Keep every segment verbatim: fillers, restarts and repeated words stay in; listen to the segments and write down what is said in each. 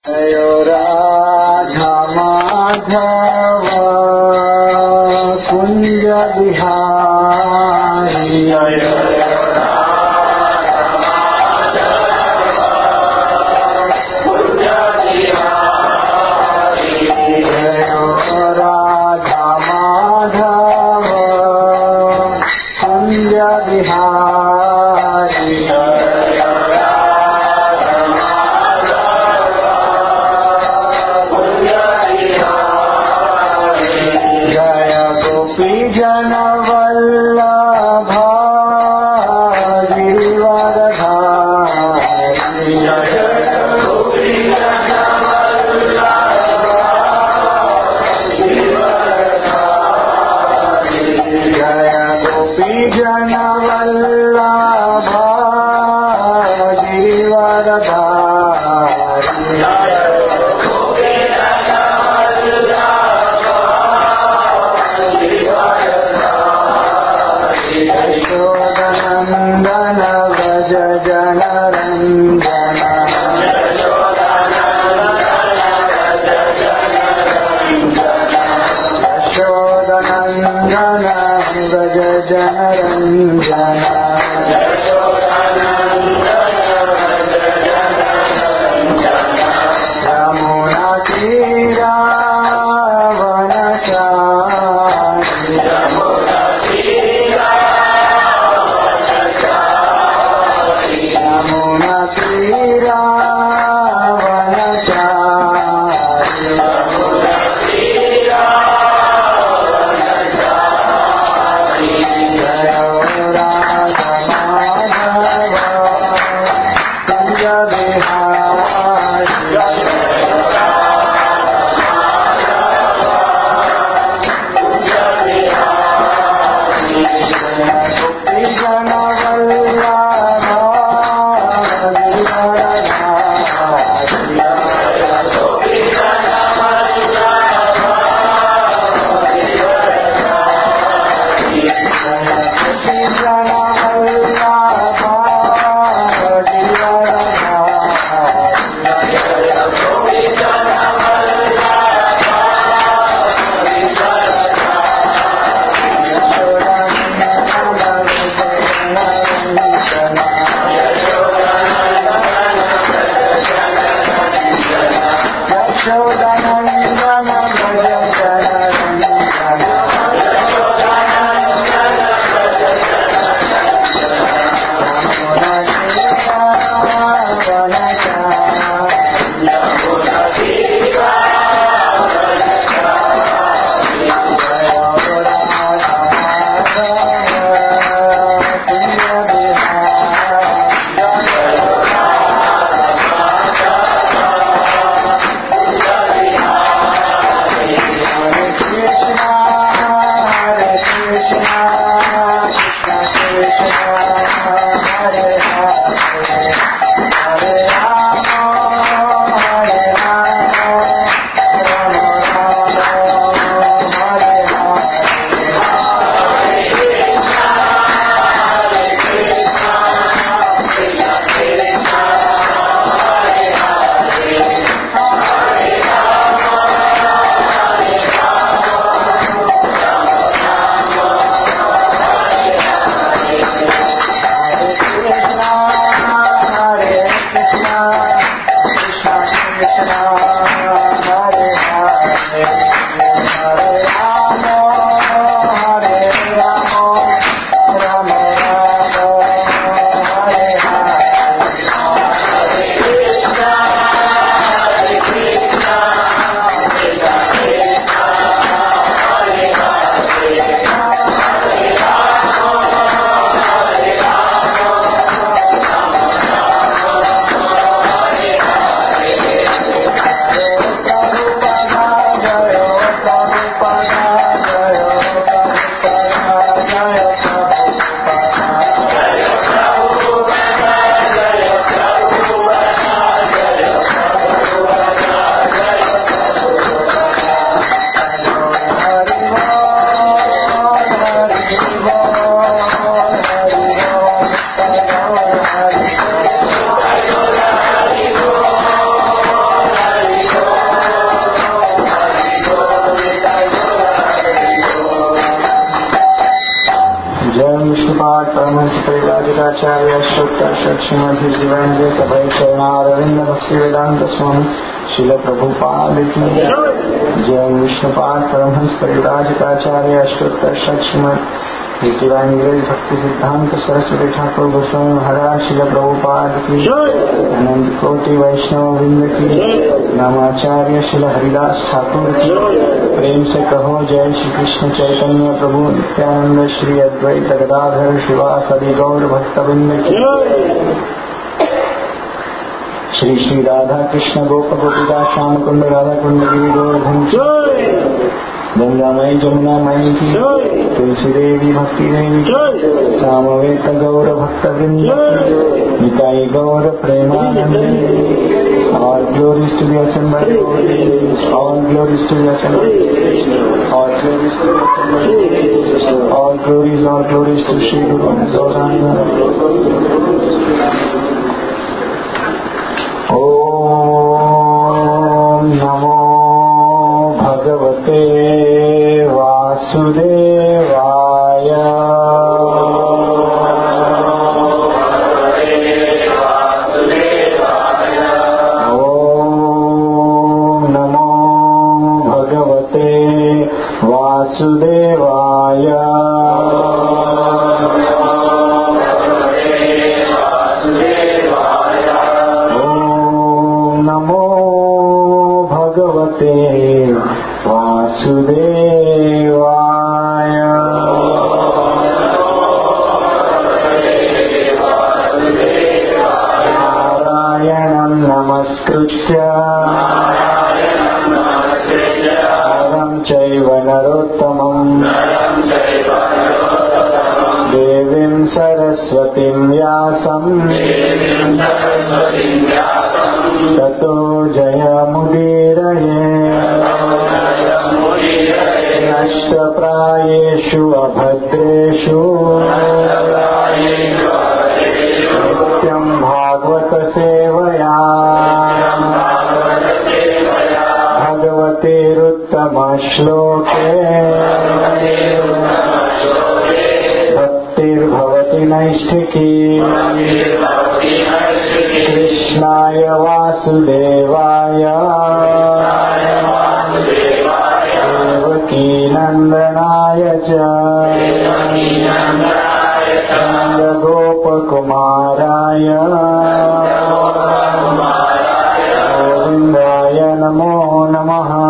जयो राधा माधव कुंज बिहारी जयो राधा माधव कुंज बिहारी जन वल्लभ गिरिवरधारी जय गोपी जन वल्लभ गिरिवरधारी यशोदनंदन व्रज जनरंजन यशोदनंदन व्रज जनरंजन यमुना तीरा वनचारी यमुना तीरा वनचारी जयो राधा माधव कुंज बिहारी गोपी जन वल्लभ यशोदनंदन व्रज जनरंजन यमुना तीरा वनचारी जयो राधा माधव कुंज Bhattacharya Shukta Shakshimad His Divine Grace Abhay Charanaravindam Bhaktivedanta Swami Srila Prabhupada Ki Jai Vishnupad Paramhans Paridhajitacharya Shukta Shakshimad His Divine Grace Bhakti Siddhanta Saraswati Thakur Goswami Maharaj Srila Prabhupada Ki Anand Koti Vaishnava Vrinda Ki Namacharya Srila Haridas Thakur Ki प्रेम से कहो जय श्री कृष्ण चैतन्य प्रभु नित्यानंद श्री अद्वैत गदाधर शिवासदि गौर भक्तवृंद की श्री श्री राधा कृष्ण गोप गोपिका श्याम कुंड राधा कुंड गिरि गोवर्धन गंगामयी जमुनामयी की तुलसी देवी भक्ति देवी सामवेत गौर भक्तवृंद निताई गौर Premanand All glories to the assembled devotees. All glories to the assembled devotees. All glories to the assembled devotees. All glories, all glories to Shri Guru Gauranga. Om Namo Bhagavate Vasudevaya. Vasudevaya. Om Namo Bhagavate Vasudevaya. Narayanam Namaskritya Chaiva Narottamam Devim Saraswatim Vyasam Tato Jayamudiraye Nashtaprayeshu Abhadreshu Nityam Bhagavata Sevaya Bhagavateruttama-shloke Bhaktir-bhavati naisthiki Krishnaya Vasudevaya Devaki Nandanaya cha Nanda Gopakumaraya Govindaya Namo Namaha.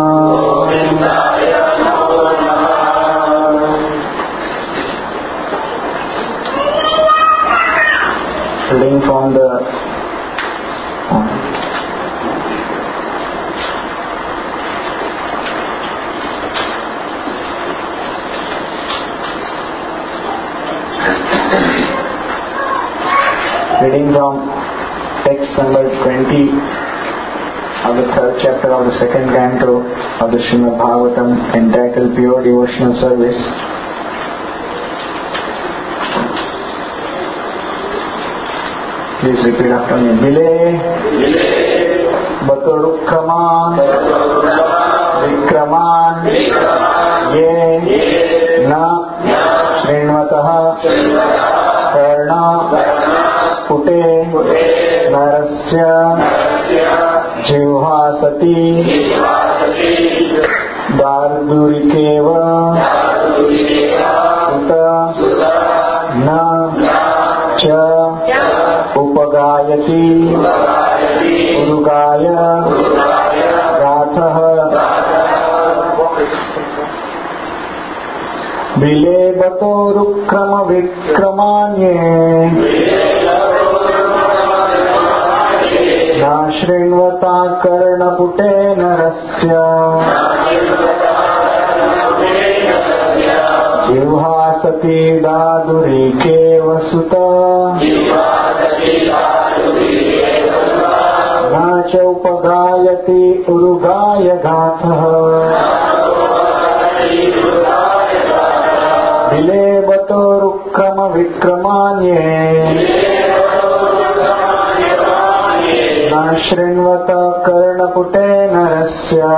Reading from the reading from text number twenty of the third chapter of the second canto of the Srimad Bhagavatam, entitled Pure Devotional Service. Please repeat after me. Bile Baturukkaman Vikraman Ye Na Srinvataha Karna Pute Narasya Jivhasati Dardurikeva Sutta Na Cha Upagayati Urugaya Gathaha Bile Batorukrama Vikramanye Nashrinvata Karnapute Narasya Jivhasati Dadurike Vasuta Nacha Upagayati Urugaya Gathaha Bile Batorukrama Vikramanye Nashrinvata Karnapute Narasya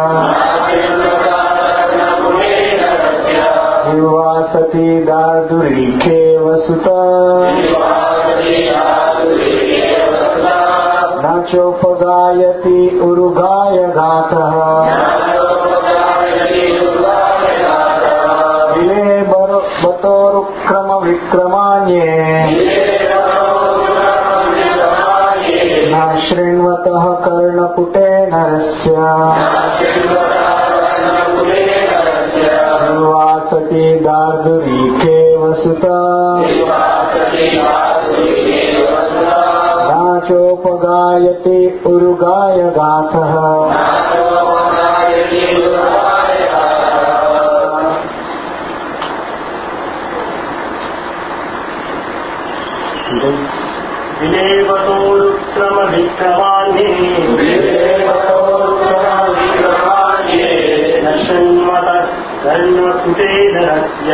Jivhasati Dadurike Vasuta चोपगायति उरुगाय घातः विले बतोरुक्रम विक्रमान्ये न शृण्वतः कर्णपुटे नरस्य वासति दार्दुरीके वसुता नाचोपगायति उरुगाय गाथः विलेवतोरुक्रम विक्रमान्ये न शृण्वतः कर्णपुटे नरस्य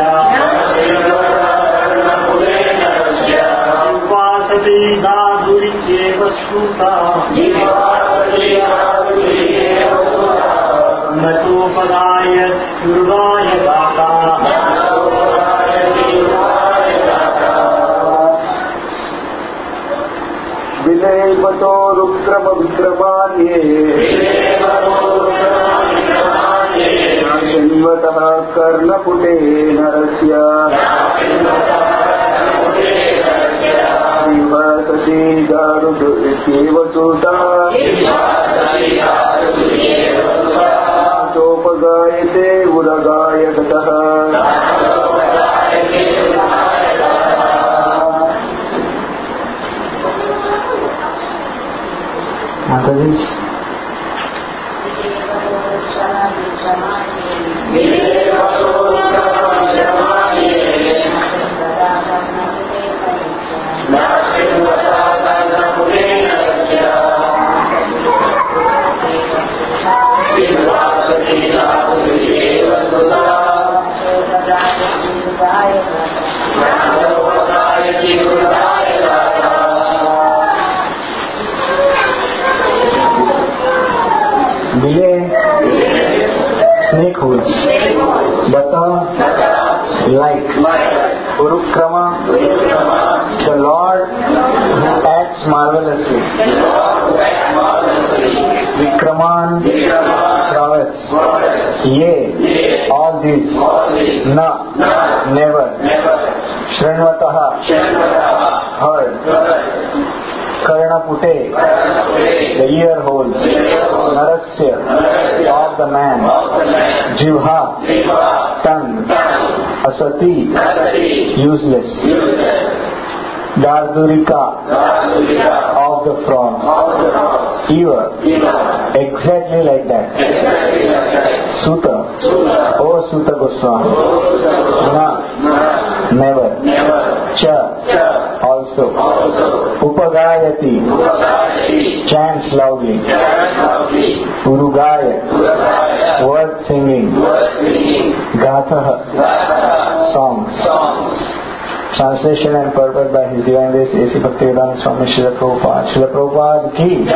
वासति दार्दुरीके वसुता न चोपगायति उरुगाय गाथः विलेवतोरुक्रम विक्रमान्ये शृण्वतः कर्णपुटे नरस्य विभासति दारुदुरिके वसुता चोपगायते उरगाय गतः Mataji's Vile, snake holes. Bata, light. Urukrama, the Lord who acts marvelously. Vikraman, prowess. Yea, all these. Na, never. Shrinvataha, heard. Karnapute, the ear holes. Narasya, of the man. Jivha, tongue. Asati, useless. Dardurika, of the frog. Eva, exactly like that. Suta, oh Suta Goswami. Na, never. Cha, also. Upagayati, chants loudly. Urugaya, word singing. Gathaha, songs. Translation and purport by His Divine Grace A C Bhaktivedanta Swami Srila Prabhupada. Srila Prabhupada ki.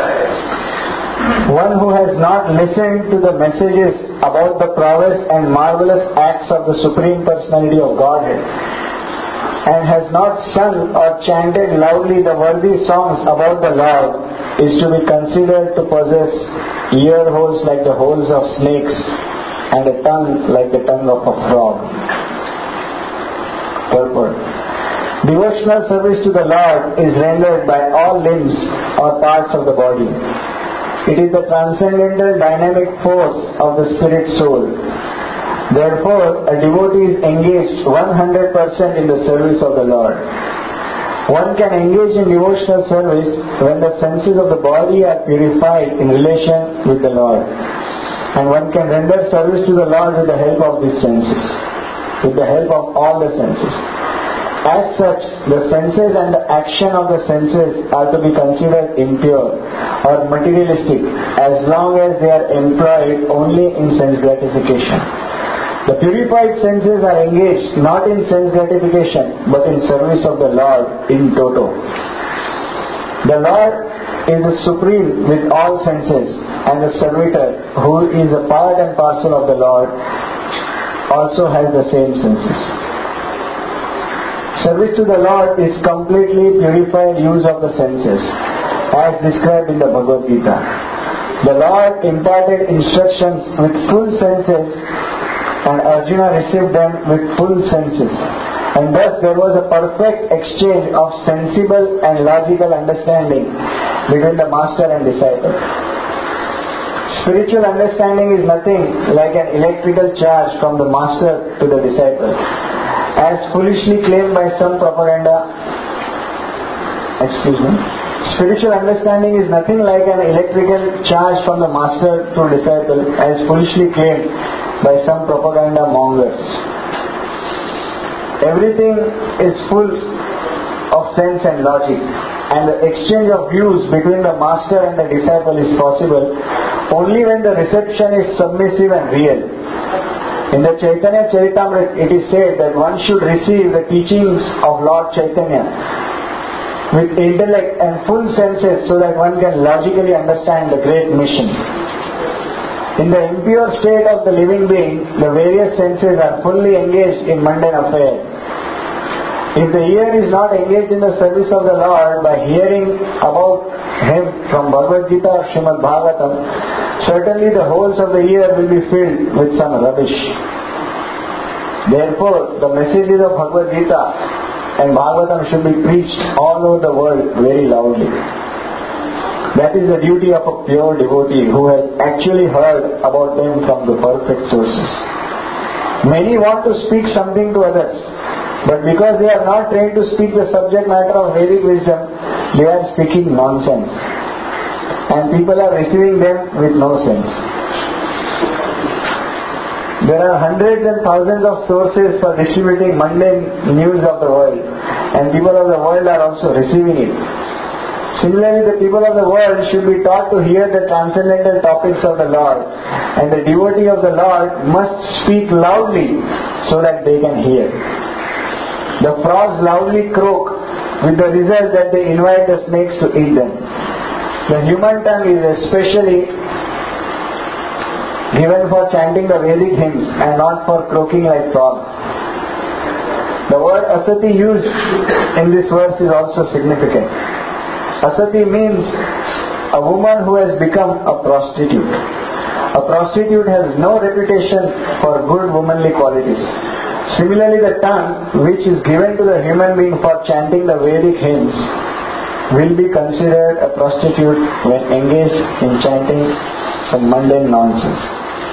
One who has not listened to the messages about the prowess and marvelous acts of the Supreme Personality of Godhead and has not sung or chanted loudly the worthy songs about the Lord is to be considered to possess ear holes like the holes of snakes and a tongue like the tongue of a frog. Purport. Devotional service to the Lord is rendered by all limbs or parts of the body. It is the transcendental dynamic force of the spirit soul. Therefore, a devotee is engaged one hundred percent in the service of the Lord. One can engage in devotional service when the senses of the body are purified in relation with the Lord. And one can render service to the Lord with the help of these senses, with the help of all the senses. As such, the senses and the action of the senses are to be considered impure or materialistic as long as they are employed only in sense gratification. The purified senses are engaged not in sense gratification but in service of the Lord in toto. The Lord is the supreme with all senses, and the servitor, who is a part and parcel of the Lord, also has the same senses. Service to the Lord is completely purified use of the senses. as described in the Bhagavad Gita. The Lord imparted instructions with full senses and Arjuna received them with full senses. And thus there was a perfect exchange of sensible and logical understanding between the master and disciple. Spiritual understanding is nothing like an electrical charge from the master to the disciple, as foolishly claimed by some propaganda. Excuse me. Spiritual understanding is nothing like an electrical charge from the master to disciple, as foolishly claimed by some propaganda mongers. Everything is full of sense and logic, and the exchange of views between the master and the disciple is possible only when the reception is submissive and real. In the Chaitanya Charitamrita, it is said that one should receive the teachings of Lord Chaitanya with intellect and full senses so that one can logically understand the great mission. In the impure state of the living being, the various senses are fully engaged in mundane affairs. If the ear is not engaged in the service of the Lord by hearing about Him from Bhagavad Gita or Srimad Bhagavatam, certainly the holes of the ear will be filled with some rubbish. Therefore, the messages of Bhagavad Gita and Bhagavatam should be preached all over the world very loudly. That is the duty of a pure devotee who has actually heard about them from the perfect sources. Many want to speak something to others, but because they are not trained to speak the subject matter of Vedic wisdom, they are speaking nonsense. And people are receiving them with no sense. There are hundreds and thousands of sources for distributing mundane news of the world, and people of the world are also receiving it. Similarly, the people of the world should be taught to hear the transcendental topics of the Lord, and the devotee of the Lord must speak loudly so that they can hear. The frogs loudly croak with the result that they invite the snakes to eat them. The human tongue is especially given for chanting the Vedic hymns and not for croaking like frogs. The word asati used in this verse is also significant. Asati means a woman who has become a prostitute. A prostitute has no reputation for good womanly qualities. Similarly, the tongue, which is given to the human being for chanting the Vedic hymns, will be considered a prostitute when engaged in chanting some mundane nonsense.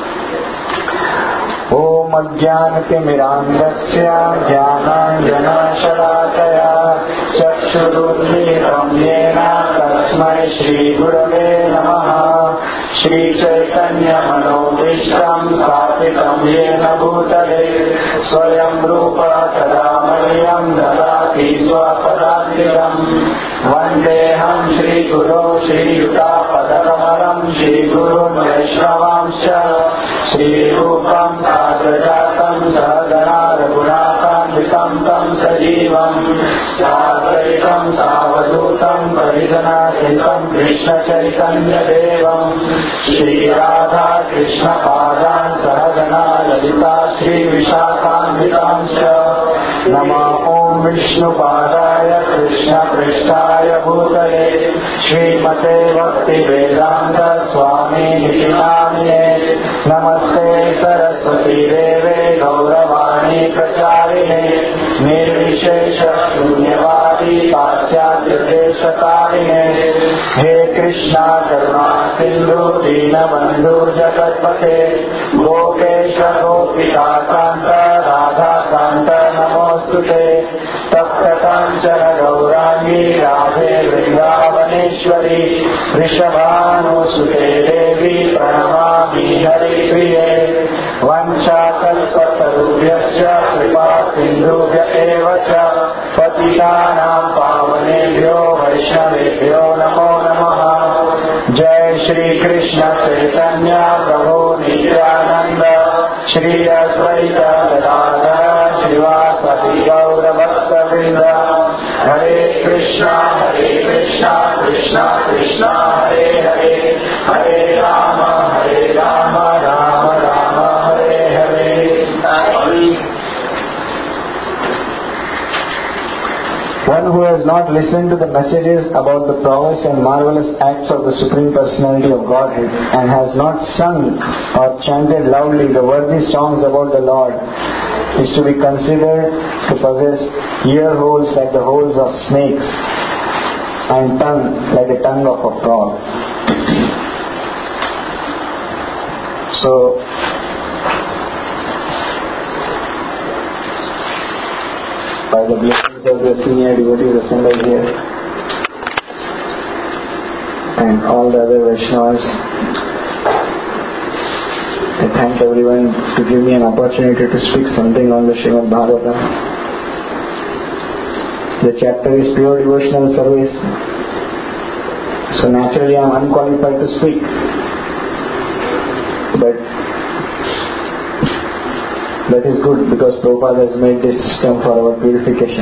Om Ajnanatimirandasya Jnananjanashalakaya Chakshurunmilitam Yena Tasmai Shri Gurave Namaha Shri Chaitanya Manobhishtam Sthapitam Yena Bhutale Swayam Rupa Tadamaryam Dadati Swapadantikam Vandeham Shri Guru Shri Yuta Padakamalam Shri Guru Vaishnavamscha Shri Rupam Sagrajatam Sadhana Raghunatham Tam Sajivam Sadhaitam Savadutam Paridhanathikam Krishna Chaitanya Devam Shri Radha Krishna Padan Sadhana Lalita Shri Vishakhanvitamscha Nama Om Vishnu Padaya Krishna Prishtaya Bhutale Shri Mate Bhakti Vedanta Swami Nitinamine Namaste Saraswati Deve Gauravani Pracharine Nirvishesha Shunyavadi Paschatya Deshakarine He Krishna Karuna Sindhu Dina Bandhu Jagatpate Gopesha Gopika Kanta Radha Kanta Namostute Tapta Kanchana Gaurangi Radhe Vrindavaneshwari Rishabhanusute Devi Pranamami Hari Priye Vancha Kalpatarubhyascha Kripa Sindhubhya Evacha Patitanam Pavanebhyo Vaishnavebhyo Namo Namaha Jai Shri Krishna Chaitanya Prabhu Nityananda Shri Advaita Gadadhara Srivasati Gaura Bhakta Vrinda Hare Krishna Hare Krishna Krishna Krishna Hare Hare Hare Rama Hare Rama Rama Rama Hare Hare. One who has not listened to the messages about the prowess and marvelous acts of the Supreme Personality of Godhead and has not sung or chanted loudly the worthy songs about the Lord is to be considered to possess ear holes like the holes of snakes and tongue like the tongue of a frog. So, by the blessings of the senior devotees assembled here and all the other Vaishnavas, I thank everyone to give me an opportunity to speak something on the Srimad Bhagavatam. The chapter is pure devotional service, so naturally I am unqualified to speak, but that is good because Prabhupada has made this system for our purification.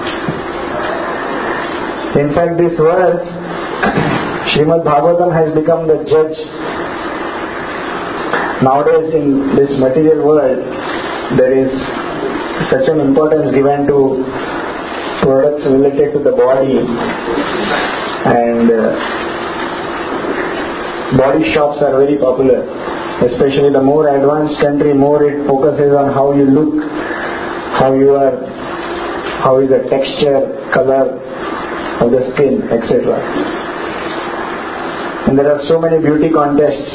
In fact, this verse, Srimad Bhagavatam has become the judge. Nowadays in this material world, there is such an importance given to products related to the body, and uh, body shops are very popular. Especially the more advanced country, more it focuses on how you look, how you are, how is the texture, color of the skin, et cetera. And there are so many beauty contests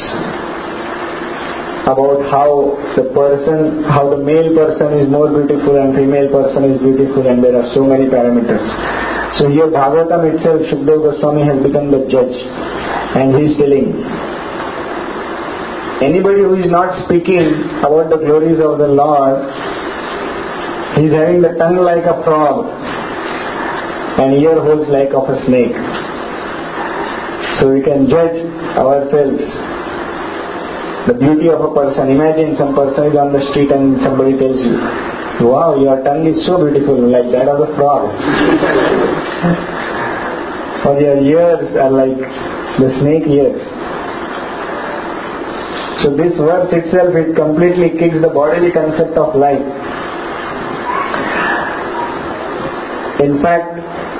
about how the person, how the male person is more beautiful and female person is beautiful, and there are so many parameters. So here Bhagavatam itself, Shukadeva Goswami has become the judge, and he is telling, anybody who is not speaking about the glories of the Lord, he is having the tongue like a frog and ear holes like of a snake. So we can judge ourselves the beauty of a person. Imagine some person is on the street and somebody tells you, wow, your tongue is so beautiful, like that of a frog. Or your ears are like the snake ears. So this verse itself, it completely kicks the bodily concept of life. In fact,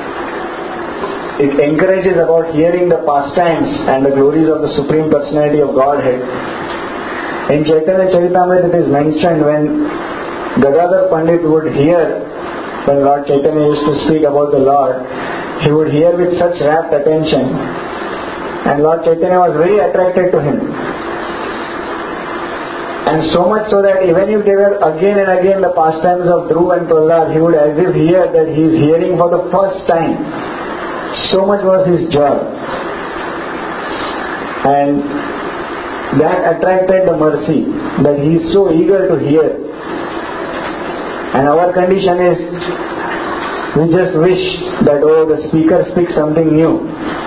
it encourages about hearing the pastimes and the glories of the Supreme Personality of Godhead. In Chaitanya Charitamrita it is mentioned when Gadadhar Pandit would hear, when Lord Chaitanya used to speak about the Lord, he would hear with such rapt attention, and Lord Chaitanya was very attracted to him. And so much so that even if they were again and again the pastimes of Dhruv and Prahlad, he would as if hear that he is hearing for the first time. So much was his joy. And that attracted the mercy, that he is so eager to hear. And our condition is, we just wish that, oh, the speaker speaks something new.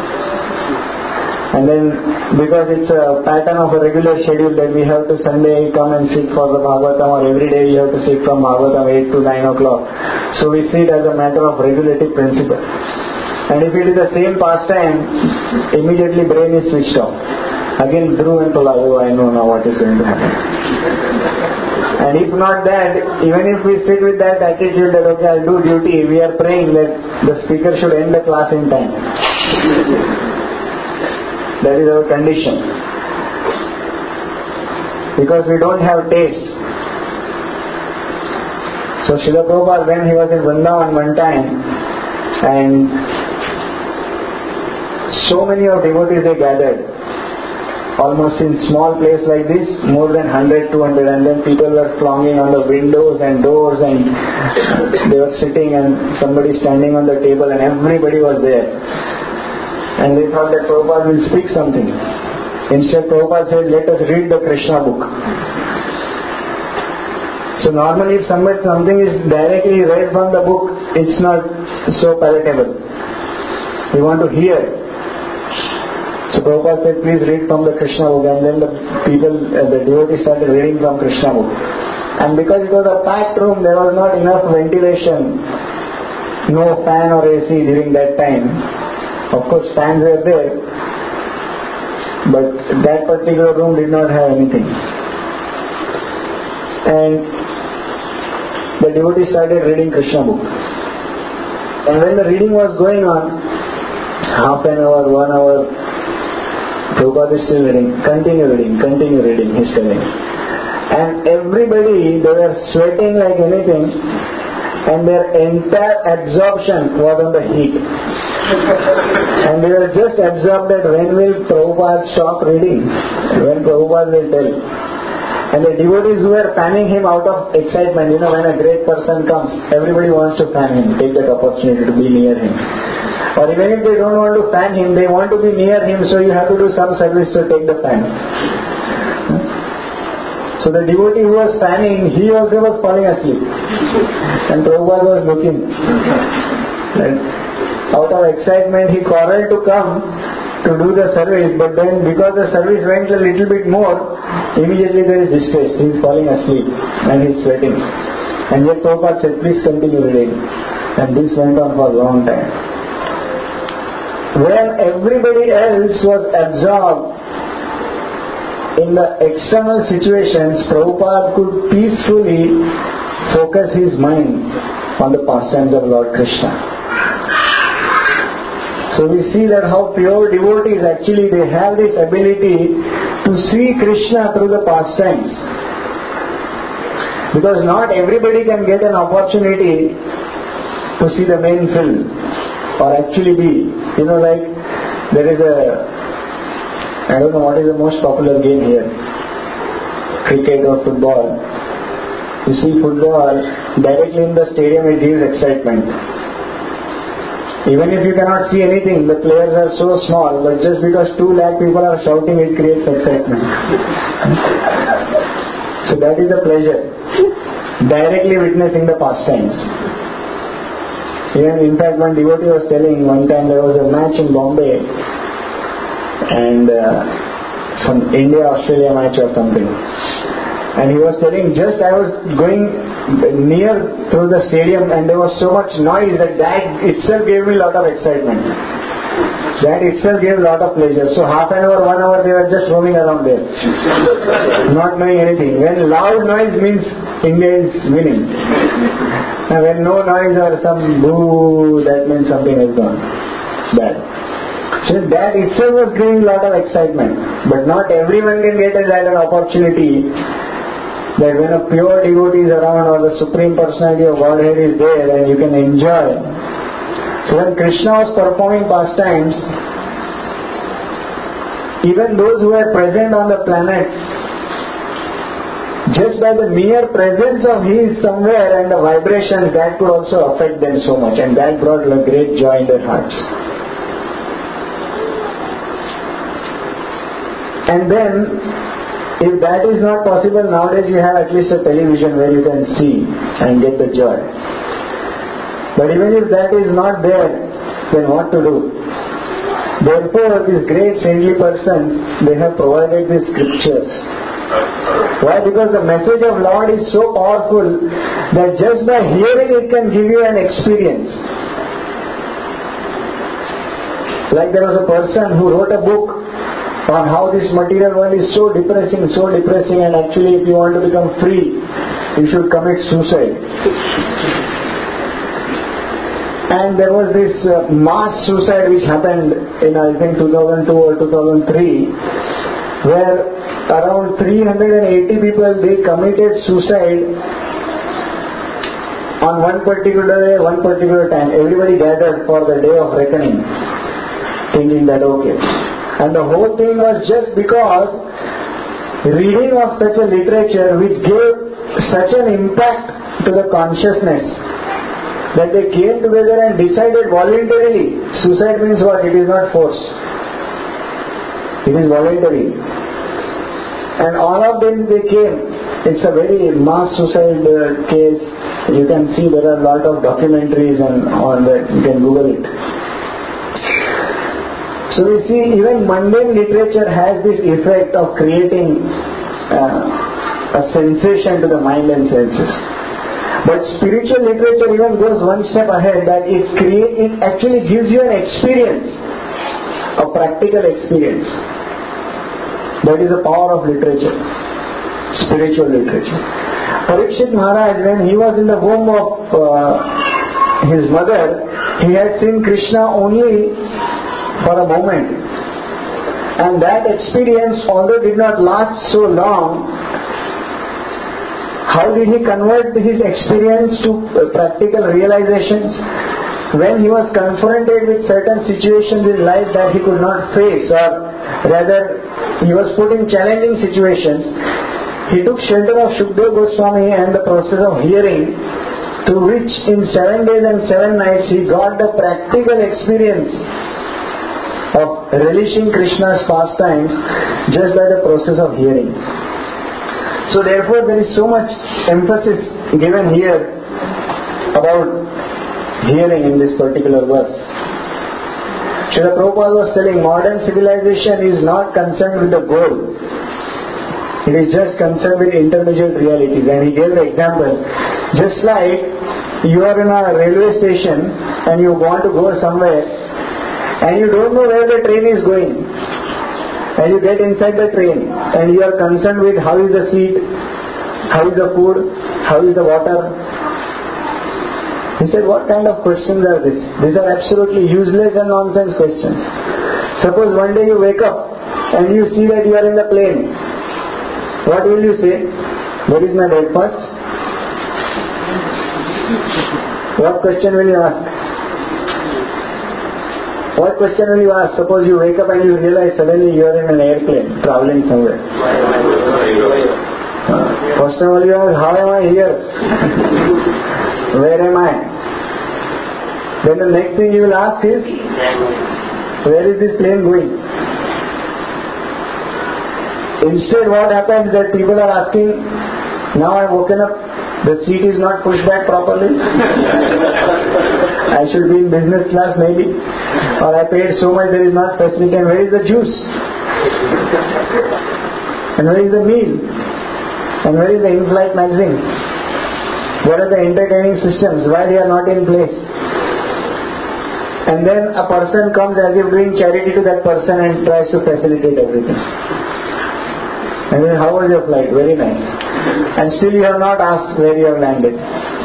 And then, because it's a pattern of a regular schedule that we have to Sunday come and sit for the Bhagavatam, or every day we have to sit from Bhagavatam eight to nine o'clock. So we see it as a matter of regulative principle. And if it is the same pastime, immediately brain is switched off. Again, Dhruv and Prahlad, oh, I know now what is going to happen. And if not that, even if we sit with that attitude that, okay, I'll do duty, we are praying that the speaker should end the class in time. That is our condition. Because we don't have taste. So Srila Prabhupada, when he was in Vrindavan one time, and so many of devotees they gathered, almost in small place like this, more than one hundred, two hundred, and then people were thronging on the windows and doors, and they were sitting and somebody standing on the table, and everybody was there. And they thought that Prabhupada will speak something. Instead, Prabhupada said, let us read the Krishna book. So normally if somebody, something is directly read from the book, it's not so palatable. We want to hear. So Prabhupada said, please read from the Krishna book. And then the people, uh, the devotees started reading from Krishna book. And because it was a packed room, there was not enough ventilation, no fan or A C during that time. Of course, fans were there, but that particular room did not have anything. And the devotee started reading Krishna book. And when the reading was going on, half an hour, one hour, Prabhupada is still reading, continue reading, continue reading, he's telling. And everybody, they were sweating like anything, and their entire absorption was on the heat. And they were just absorbed that when will Prabhupada stop reading, when Prabhupada will tell. And the devotees who were fanning him out of excitement, you know, when a great person comes, everybody wants to fan him, take that opportunity to be near him. Or even if they don't want to fan him, they want to be near him, so you have to do some service to take the fan. So the devotee who was fanning, he also was falling asleep. And Prabhupada was looking. And out of excitement, he quarreled to come to do the service, but then because the service went a little bit more, immediately there is distress. He is falling asleep and he is sweating. And yet Prabhupada said, please continue reading. And this went on for a long time. When everybody else was absorbed in the external situations, Prabhupada could peacefully focus his mind on the pastimes of Lord Krishna. So we see that how pure devotees actually they have this ability to see Krishna through the pastimes. Because not everybody can get an opportunity to see the main film or actually be, you know, like there is a I don't know what is the most popular game here, cricket or football. You see football, directly in the stadium it gives excitement. Even if you cannot see anything, the players are so small, but just because two lakh people are shouting, it creates excitement. So that is the pleasure, directly witnessing the pastimes. Even in fact one devotee was telling, one time there was a match in Bombay, and uh, some India-Australia match or something. And he was telling, just I was going near through the stadium and there was so much noise that that itself gave me a lot of excitement. That itself gave a lot of pleasure. So half an hour, one hour they were just roaming around there, not knowing anything. When loud noise means India is winning. And when no noise or some boo, that means something has gone bad. So that itself was giving a lot of excitement. But not everyone can get that an opportunity that when a pure devotee is around or the Supreme Personality of Godhead is there and you can enjoy. So when Krishna was performing pastimes, even those who were present on the planet, just by the mere presence of His somewhere and the vibrations, that could also affect them so much, and that brought a great joy in their hearts. And then, if that is not possible, nowadays you have at least a television where you can see and get the joy. But even if that is not there, then what to do? Therefore, these great saintly persons, they have provided these scriptures. Why? Because the message of Lord is so powerful that just by hearing it can give you an experience. Like there was a person who wrote a book on how this material world is so depressing, so depressing, and actually if you want to become free, you should commit suicide. And there was this uh, mass suicide which happened in I think two thousand two or two thousand three, where around three hundred eighty people, they committed suicide on one particular day, one particular time. Everybody gathered for the day of reckoning, thinking that okay. And the whole thing was just because reading of such a literature which gave such an impact to the consciousness that they came together and decided voluntarily. Suicide means what? It is not forced. It is voluntary. And all of them, they came. It's a very mass suicide uh, case. You can see there are a lot of documentaries and all that. You can Google it. So we see even mundane literature has this effect of creating uh, a sensation to the mind and senses. But spiritual literature even goes one step ahead, that it, create, it actually gives you an experience, a practical experience. That is the power of literature, spiritual literature. Parikshit Maharaj, when he was in the womb of uh, his mother, he had seen Krishna only for a moment. And that experience, although did not last so long, how did he convert his experience to practical realizations? When he was confronted with certain situations in life that he could not face, or rather he was put in challenging situations, he took shelter of Shukdev Goswami and the process of hearing, through which in seven days and seven nights he got the practical experience of relishing Krishna's pastimes just by the process of hearing. So therefore there is so much emphasis given here about hearing in this particular verse. Srila Prabhupada was telling modern civilization is not concerned with the goal. It is just concerned with intermediate realities. And he gave the example. Just like you are in a railway station and you want to go somewhere and you don't know where the train is going. And you get inside the train and you are concerned with how is the seat, how is the food, how is the water. He said, what kind of questions are these? These are absolutely useless and nonsense questions. Suppose one day you wake up and you see that you are in the plane. What will you say? Where is my breakfast? What question will you ask? What question will you ask? Suppose you wake up and you realize suddenly you are in an airplane traveling somewhere. Uh, first of all you ask, how am I here? Where am I? Then the next thing you will ask is, where is this plane going? Instead what happens that people are asking, now I have woken up, the seat is not pushed back properly. I should be in business class maybe. Or I paid so much there is not facility. And where is the juice? And where is the meal? And where is the in-flight magazine? What are the entertaining systems? Why they are not in place? And then a person comes as if doing charity to that person and tries to facilitate everything. And then how was your flight? Very nice. And still you have not asked where you have landed.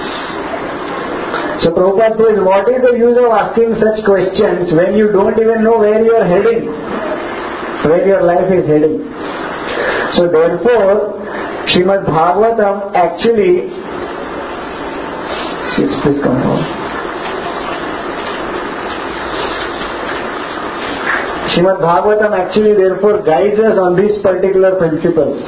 So Prabhupada says, what is the use of asking such questions when you don't even know where you are heading? Where your life is heading? So therefore, Srimad Bhagavatam actually, yes, please come forward. Srimad Bhagavatam actually therefore guides us on these particular principles.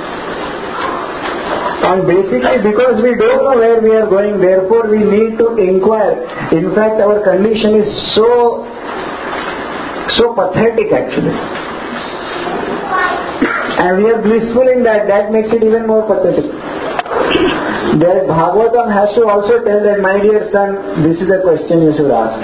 And basically because we don't know where we are going, therefore we need to inquire. In fact, our condition is so, so pathetic actually. And we are blissful in that, that makes it even more pathetic. That Bhagavatam has to also tell that, my dear son, this is a question you should ask.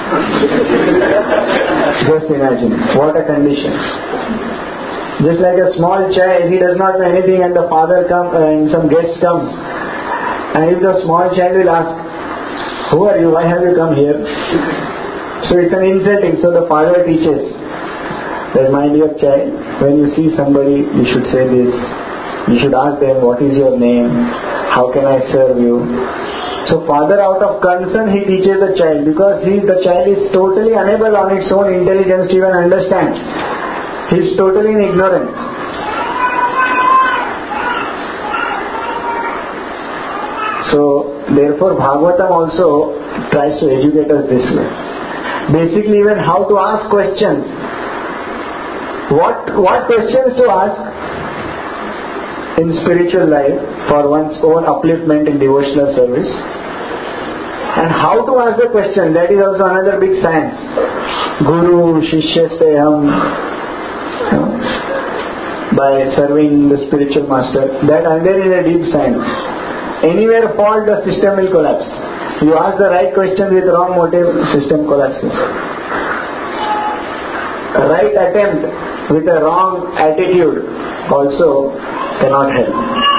Just imagine, what a condition. Just like a small child, he does not know anything and the father comes uh, and some guest comes. And if the small child will ask, who are you, why have you come here? So it's an insulting, so the father teaches that, my dear child, when you see somebody, you should say this. You should ask them, what is your name? How can I serve you? So father, out of concern, he teaches the child, because he, the child is totally unable on its own intelligence to even understand. He is totally in ignorance. So therefore Bhagavatam also tries to educate us this way. Basically even how to ask questions. What, what questions to ask in spiritual life for one's own upliftment in devotional service, and how to ask the question, that is also another big science. Guru Shishyasteham, you know, by serving the spiritual master, that again is a deep science. Anywhere fault, the system will collapse. You ask the right question with wrong motive, system collapses. A right attempt with a wrong attitude also cannot help.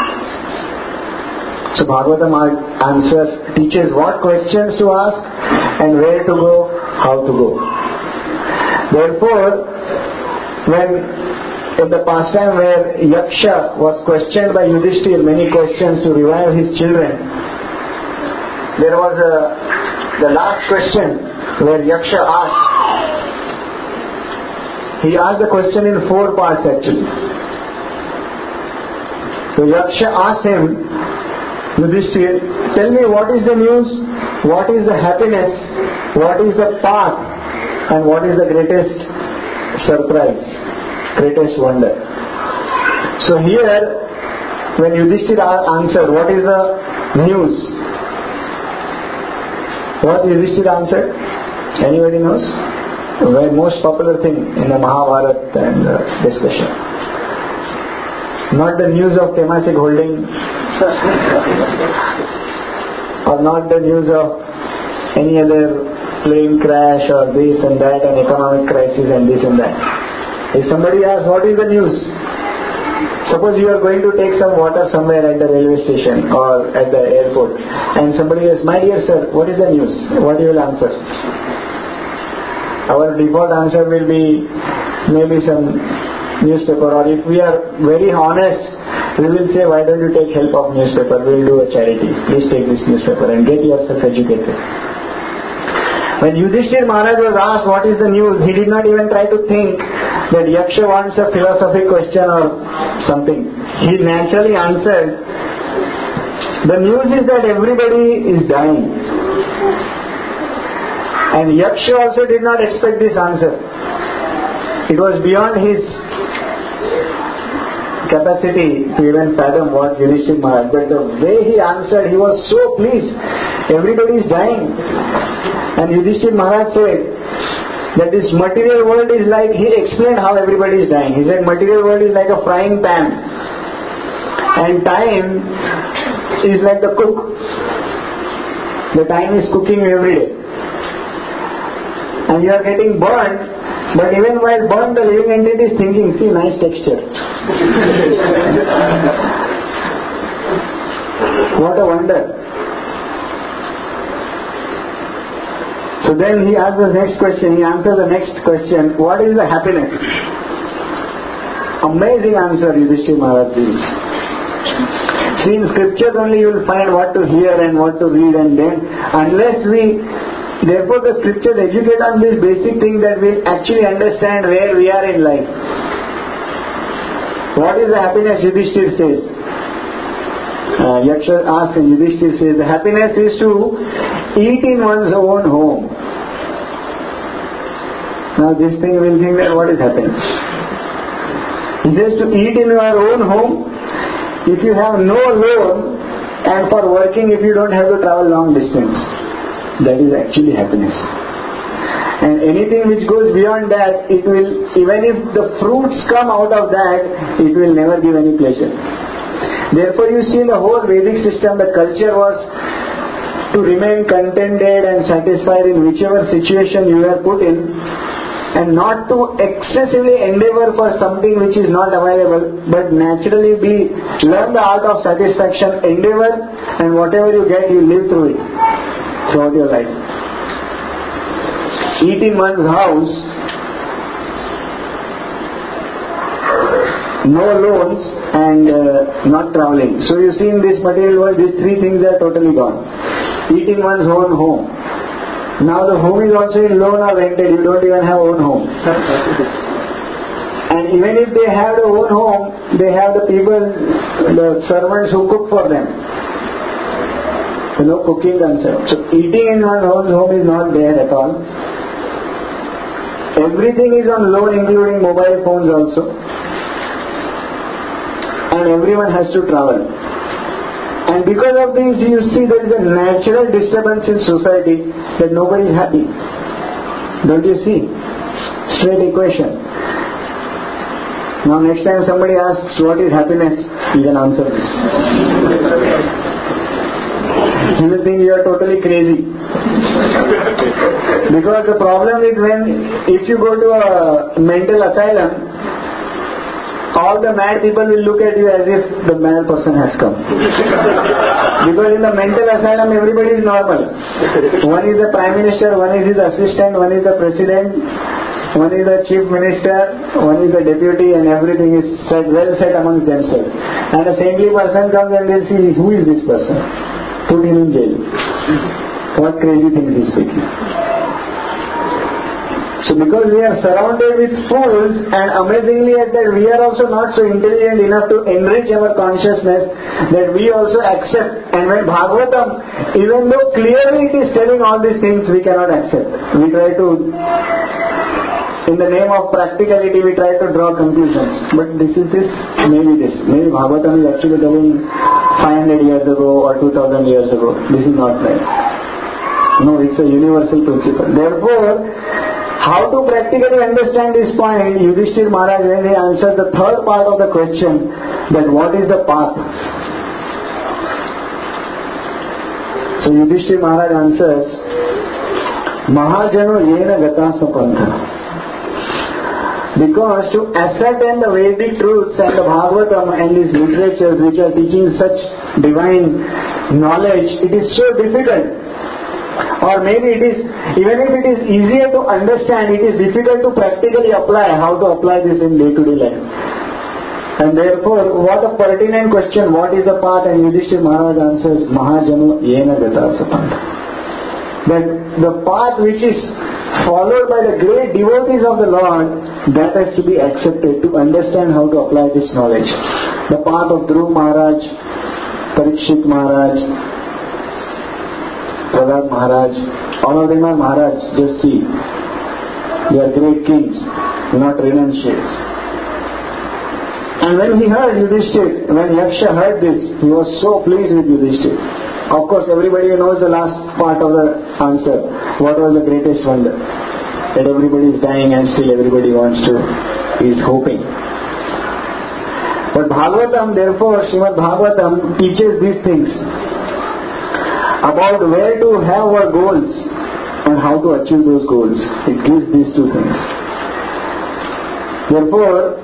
So Bhagavatam answers, teaches what questions to ask and where to go, how to go. Therefore, when in the pastime where Yaksha was questioned by Yudhishthir many questions to revive his children, there was a, the last question where Yaksha asked, he asked the question in four parts actually. So Yaksha asked him, Yudhishthira, tell me what is the news, what is the happiness, what is the path, and what is the greatest surprise, greatest wonder. So here, when Yudhishthira answered, what is the news? What Yudhishthira answered? Anybody knows? The most popular thing in the Mahabharata and uh, discussion. Not the news of Temasek holding or not the news of any other plane crash or this and that and economic crisis and this and that. If somebody asks what is the news, suppose you are going to take some water somewhere at the railway station or at the airport and somebody asks, my dear sir, what is the news? What you will answer? Our default answer will be maybe some newspaper, or if we are very honest, we will say, why don't you take help of newspaper, we will do a charity, please take this newspaper and get yourself educated. When Yudhishthira Maharaj was asked what is the news, he did not even try to think that Yaksha wants a philosophic question or something. He naturally answered, the news is that everybody is dying. And Yaksha also did not expect this answer. It was beyond his capacity to even fathom what Yudhishthira Maharaj. But the way he answered, he was so pleased. Everybody is dying. And Yudhishthira Maharaj said that this material world is like, he explained how everybody is dying. He said material world is like a frying pan. And time is like the cook. The time is cooking every day. And you are getting burned, but even while burned, the living entity is thinking, see, nice texture. What a wonder. So then he asked the next question, he answered the next question, what is the happiness? Amazing answer Yudhishthira Maharaj gives. See, in scriptures only you will find what to hear and what to read, and then unless we, therefore the scriptures educate on this basic thing that we actually understand where we are in life. What is the happiness? Yudhishthira says. Uh, Yaksha asks and Yudhishthira says, the happiness is to eat in one's own home. Now this thing will think that what is happiness? He says to eat in your own home, if you have no loan, and for working if you don't have to travel long distance. That is actually happiness. And anything which goes beyond that, it will, even if the fruits come out of that, it will never give any pleasure. Therefore you see in the whole Vedic system, the culture was to remain contented and satisfied in whichever situation you are put in, and not to excessively endeavor for something which is not available, but naturally be, learn the art of satisfaction, endeavor, and whatever you get, you live through it throughout your life. Eat in one's house, no loans, and uh, not traveling. So you see in this material world, these three things are totally gone. Eat in one's own home. Now the home is also in loan or rented, you don't even have own home. And even if they have their own home, they have the people, the servants who cook for them. You know, cooking concept. So eating in one's own home is not there at all. Everything is on loan, including mobile phones also. And everyone has to travel. And because of this, you see there is a natural disturbance in society that nobody is happy. Don't you see? Straight equation. Now next time somebody asks what is happiness, you can answer this. You will think you are totally crazy. Because the problem is when, if you go to a mental asylum, all the mad people will look at you as if the mad person has come. Because in the mental asylum everybody is normal. One is the Prime Minister, one is his assistant, one is the President, one is the Chief Minister, one is the Deputy, and everything is set, well set amongst themselves. And a saintly person comes and they'll see, who is this person? Put him in jail. What crazy things he is speaking. So because we are surrounded with fools, and amazingly at that we are also not so intelligent enough to enrich our consciousness that we also accept. And when Bhagavatam, even though clearly it is telling all these things, we cannot accept. We try to, in the name of practicality, we try to draw conclusions. But this is this, maybe this. Maybe Bhagavatam is actually telling five hundred years ago or two thousand years ago. This is not right. No, it's a universal principle. Therefore, how to practically understand this point, Yudhishthira Maharaj, when he answered the third part of the question, that what is the path? So Yudhishthira Maharaj answers, Mahajano yena gata sapantha. Because to ascertain the Vedic truths and the Bhagavatam and these literatures which are teaching such divine knowledge, it is so difficult. Or maybe it is, even if it is easier to understand, it is difficult to practically apply, how to apply this in day-to-day life. And therefore, what a pertinent question, what is the path? And Yudhishthira Maharaj answers, Mahajano yena gata sapantha. That the path which is followed by the great devotees of the Lord, that has to be accepted to understand how to apply this knowledge. The path of Dhruv Maharaj, Parikshit Maharaj, Prahlad Maharaj, all of them are Maharaj, just see. They are great kings, not renunciates. And when he heard Yudhishthira, when Yaksha heard this, he was so pleased with Yudhishthira. Of course, everybody knows the last part of the answer. What was the greatest wonder? That everybody is dying and still everybody wants to, is hoping. But Bhagavatam, therefore, Srimad Bhagavatam teaches these things about where to have our goals and how to achieve those goals. It gives these two things. Therefore,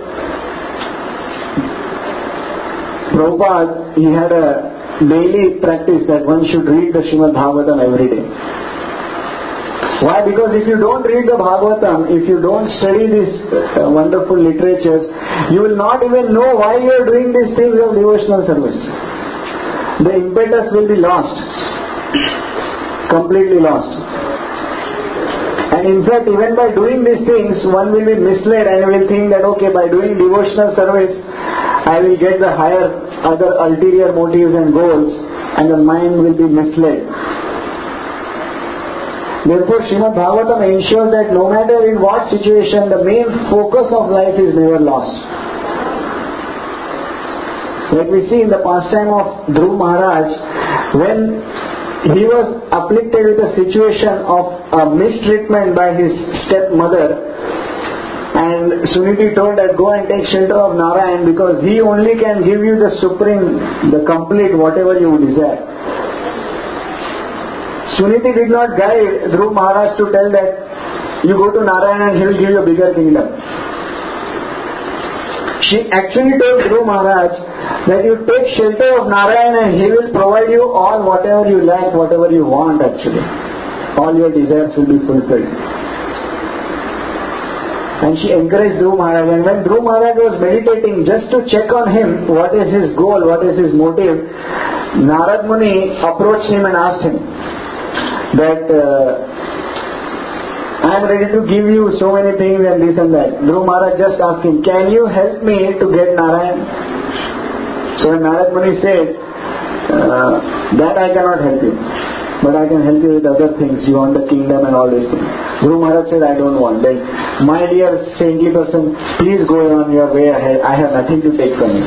Prabhupada, he had a daily practice that one should read the Srimad Bhagavatam every day. Why? Because if you don't read the Bhagavatam, if you don't study these uh, wonderful literatures, you will not even know why you are doing these things of devotional service. The impetus will be lost. Completely lost. And in fact, even by doing these things, one will be misled and will think that, okay, by doing devotional service, I will get the higher, other ulterior motives and goals, and the mind will be misled. Therefore, Srimad Bhagavatam ensures that no matter in what situation, the main focus of life is never lost. Like we see in the pastime of Dhruv Maharaj, when he was afflicted with a situation of a mistreatment by his stepmother, and Suniti told that go and take shelter of Narayan because he only can give you the supreme, the complete, whatever you desire. Suniti did not guide Dhruv Maharaj to tell that you go to Narayan and he will give you a bigger kingdom. She actually told Dhruv Maharaj that you take shelter of Narayan and he will provide you all whatever you like, whatever you want actually. All your desires will be fulfilled. And she encouraged Dhruv Maharaj, and when Dhruv Maharaj was meditating just to check on him, what is his goal, what is his motive, Narad Muni approached him and asked him that uh, I am ready to give you so many things and this and that. Dhruv Maharaj just asked him, can you help me to get Narayan? So when Narad Muni said, uh, that I cannot help you, but I can help you with other things. You want the kingdom and all these things. Dhruv Maharaj said, I don't want. Then, my dear saintly person, please go on your way ahead. I have nothing to take from you.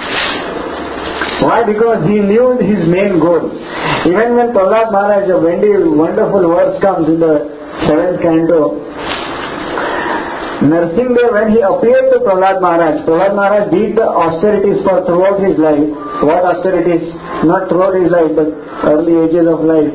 Why? Because he knew his main goal. Even when Prahlad Maharaj, a very wonderful verse comes in the seventh canto, Narsimha, when he appeared to Prahlad Maharaj, Prahlad Maharaj did the austerities for throughout his life. What austerities? Not throughout his life, but early ages of life.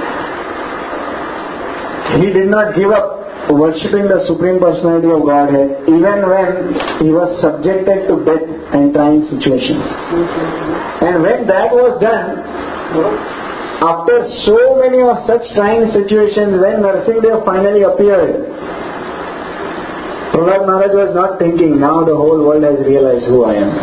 He did not give up worshipping the Supreme Personality of Godhead, even when he was subjected to death and trying situations. And when that was done, after so many of such trying situations, when Narsimha finally appeared, Prahlad Maharaj was not thinking, now the whole world has realized who I am.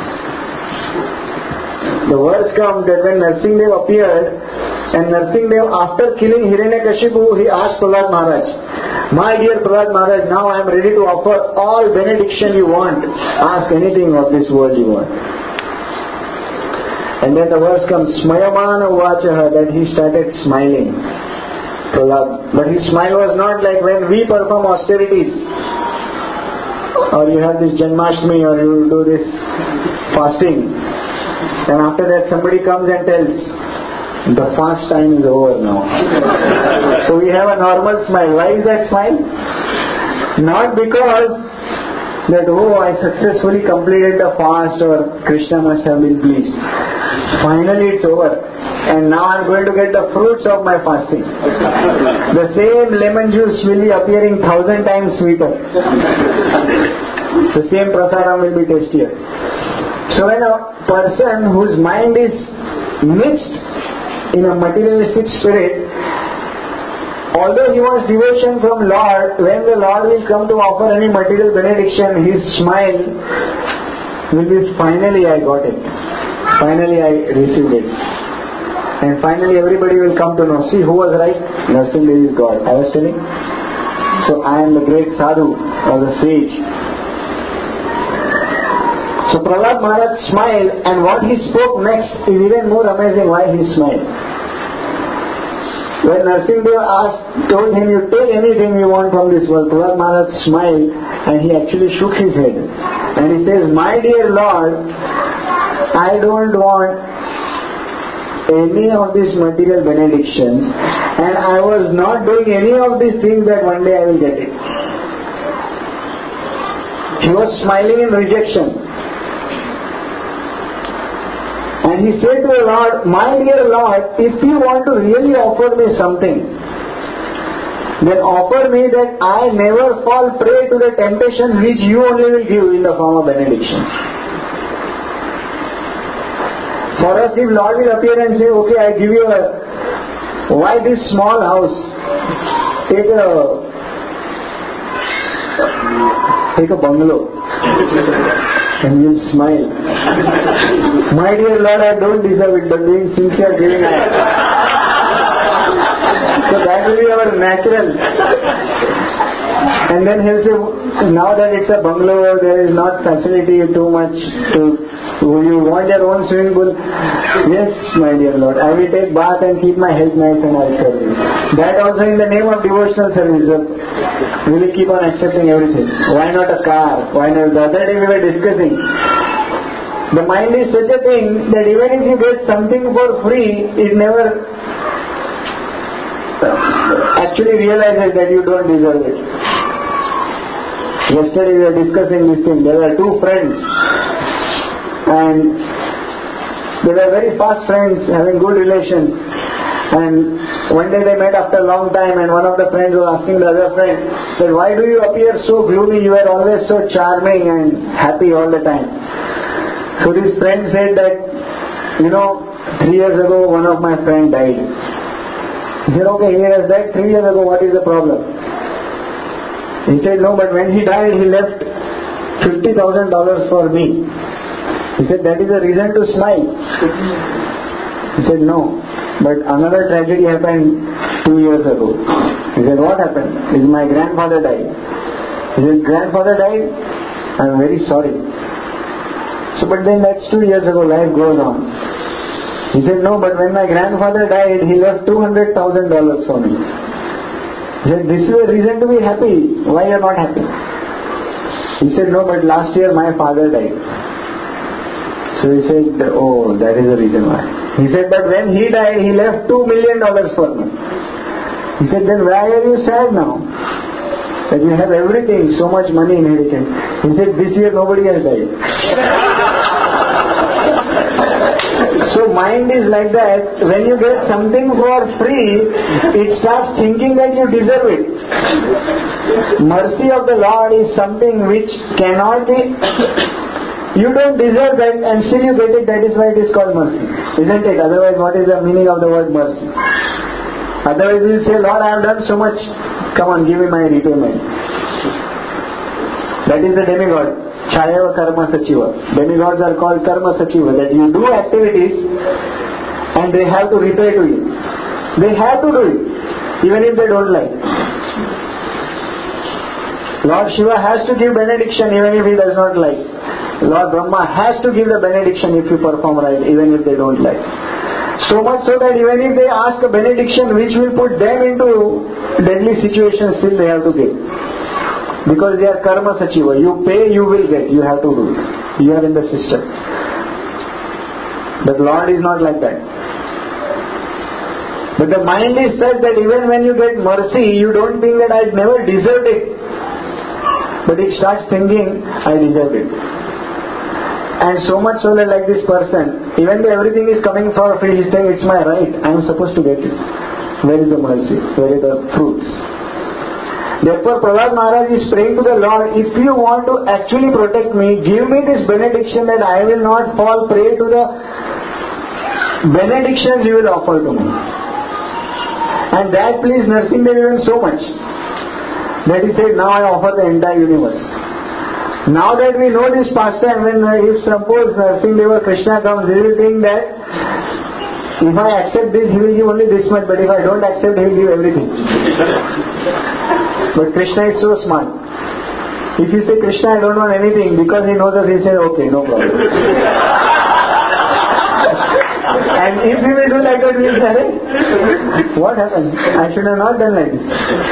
The verse comes that when Narsimha appeared, and Narsimha, after killing Hiranyakashipu, he asked Prahlad Maharaj My dear Prahlad Maharaj, now I am ready to offer all benediction you want. Ask anything of this world you want. And then the verse comes, Smayamana Vachaha, that he started smiling. Prahlad. But his smile was not like when we perform austerities. Or you have this Janmashtami, or you do this fasting. And after that somebody comes and tells, the fast time is over now. So we have a normal smile. Why is that smile? Not because that, oh, I successfully completed the fast or Krishna must have been pleased. Finally it's over. And now I am going to get the fruits of my fasting. The same lemon juice will be appearing thousand times sweeter. The same prasadam will be tastier. So when a person whose mind is mixed in a materialistic spirit, although he wants devotion from Lord, when the Lord will come to offer any material benediction, his smile will be, finally I got it. Finally I received it. And finally everybody will come to know, see who was right? Narasimha is God. I was telling. So I am the great sadhu or the sage. So Prahlad Maharaj smiled, and what he spoke next is even more amazing why he smiled. When Narasimha asked, told him, you take anything you want from this world, Prahlad Maharaj smiled and he actually shook his head. And he says, my dear Lord, I don't want any of these material benedictions, and I was not doing any of these things that one day I will get it. He was smiling in rejection. And he said to the Lord, my dear Lord, if you want to really offer me something, then offer me that I never fall prey to the temptations which you only will give in the form of benedictions. For us, if Lord will appear and say, okay, I give you a, why this small house? Take a, take a bungalow. And you'll smile. My dear Lord, I don't deserve it, but doing since you are giving, I. So that will be our natural. And then he'll say, now that it's a bungalow, there is not facility too much to, you want your own swimming pool? Yes, my dear Lord, I will take bath and keep my health nice and I'll serve you. That also in the name of devotional service. We will keep on accepting everything. Why not a car? Why not? The other day we were discussing. The mind is such a thing that even if you get something for free, it never actually realizes that you don't deserve it. Yesterday we were discussing this thing. There were two friends and they were very fast friends, having good relations. And one day they met after a long time, and one of the friends was asking the other friend, said, why do you appear so gloomy? You are always so charming and happy all the time. So this friend said that, you know, three years ago one of my friends died. He said, okay, he has died three years ago, what is the problem? He said, no, but when he died, he left fifty thousand dollars for me. He said, that is a reason to smile. He said, no. But another tragedy happened two years ago. He said, what happened? He said, my grandfather died. He said, grandfather died? I am very sorry. So, but then that's two years ago, life goes on. He said, no, but when my grandfather died, he left two hundred thousand dollars for me. He said, this is a reason to be happy. Why you are not happy? He said, no, but last year my father died. So he said, oh, that is the reason why. He said, but when he died, he left two million dollars for me. He said, then why are you sad now? That you have everything, so much money inherited. He said, this year nobody has died. So mind is like that. When you get something for free, it starts thinking that you deserve it. Mercy of the Lord is something which cannot be. You don't deserve that and still you get it. That is why it is called mercy, isn't it? Otherwise, what is the meaning of the word mercy? Otherwise, we will say, Lord, I have done so much. Come on, give me my repayment. That is the demigod. Chayava karma sachiva. Demigods are called karma sachiva. That you do activities and they have to repay to you. They have to do it, even if they don't like. Lord Shiva has to give benediction even if he does not like. Lord Brahma has to give the benediction if you perform right, even if they don't like. So much so that even if they ask a benediction which will put them into deadly situations, still they have to give. Because they are karma sachiva. You pay, you will get. You have to do it. You are in the system. But Lord is not like that. But the mind is such that even when you get mercy, you don't think that I never deserved it. But it starts thinking, I deserved it. And so much so that like this person, even though everything is coming for free, he's saying, it's my right, I am supposed to get it. Where is the mercy? Where are the fruits? Therefore, Prahlad Maharaj is praying to the Lord, if you want to actually protect me, give me this benediction that I will not fall prey to the benedictions you will offer to me. And that pleased Narasimha so much that he said, now I offer the entire universe. Now that we know this pastime, when if suppose Narasimha Krishna comes, he will think that if I accept this, he will give only this much, but if I don't accept, he will give everything. But Krishna is so smart. If you say, Krishna, I don't want anything, because he knows us, he says, okay, no problem. And if he will do like that, we will say, what happened? I should have not done like this.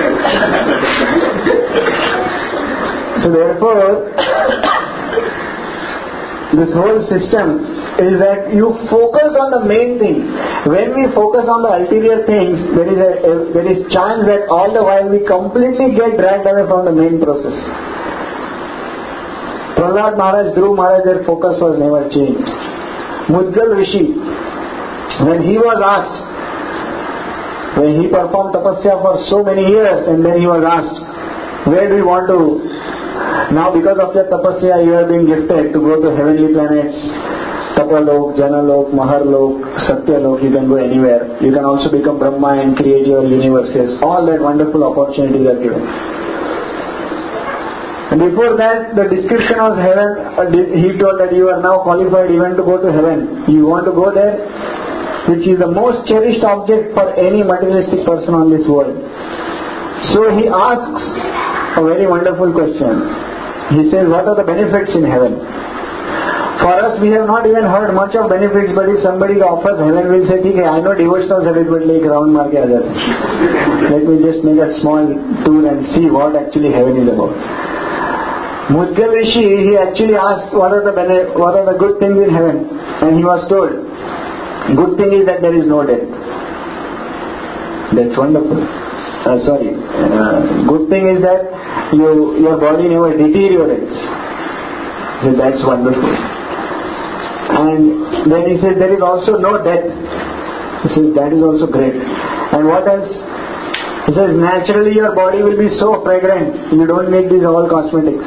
So therefore, this whole system is that you focus on the main thing. When we focus on the ulterior things, there is a, a there is chance that all the while we completely get dragged away from the main process. Prahlad Maharaj, Dhruv Maharaj, their focus was never changed. Mudgal Rishi, when he was asked, when he performed tapasya for so many years, and then he was asked, where do you want to? Now because of your tapasya you are being gifted to go to heavenly planets, Tapalok, Janalok, Maharlok, Satyalok, you can go anywhere. You can also become Brahma and create your universes. All that wonderful opportunities are given. And before that, the description of heaven, he told that you are now qualified even to go to heaven. You want to go there, which is the most cherished object for any materialistic person on this world. So he asks a very wonderful question. He says, what are the benefits in heaven? For us, we have not even heard much of benefits, but if somebody offers heaven, we'll say, okay, I know devotional service, but like round mark other. Let me just make a small tour and see what actually heaven is about. Mudgal Rishi, he actually asked what are the bene- what are the good things in heaven, and he was told, good thing is that there is no death. That's wonderful. Uh, sorry, uh, good thing is that you, your body never deteriorates. So that's wonderful. And then he says there is also no death. He says that is also great. And what else? He says naturally your body will be so fragrant. You don't need these all cosmetics.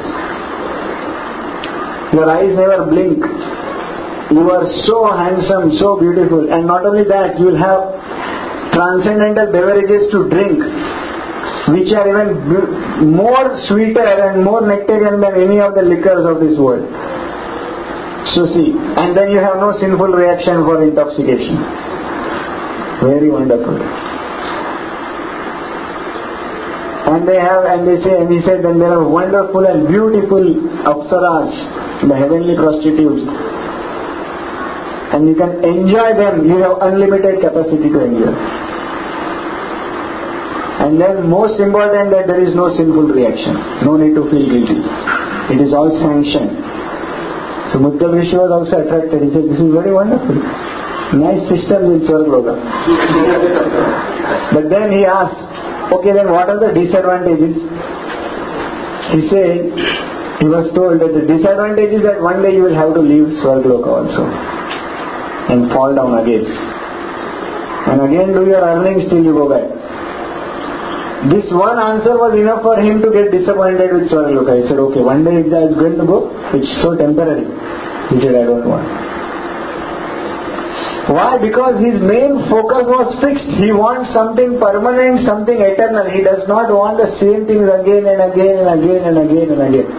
Your eyes never blink. You are so handsome, so beautiful. And not only that, you will have transcendental beverages to drink, which are even more sweeter and more nectarian than any of the liquors of this world. So see, and then you have no sinful reaction for intoxication. Very wonderful. And they have, and they say, and he said, then there are wonderful and beautiful apsaras, the heavenly prostitutes. And you can enjoy them. You have unlimited capacity to enjoy. And then most important that there is no sinful reaction. No need to feel guilty. It is all sanctioned. So Mudgal Rishi was also attracted. He said, this is very wonderful. Nice system in Swargloka. But then he asked, okay, then what are the disadvantages? He said, he was told that the disadvantage is that one day you will have to leave Swargloka also and fall down again. And again do your earnings till you go back. This one answer was enough for him to get disappointed with Swargaloka. He said, okay, one day it's going to go, it's so temporary. He said, I don't want. Why? Because his main focus was fixed. He wants something permanent, something eternal. He does not want the same things again and again and again and again and again.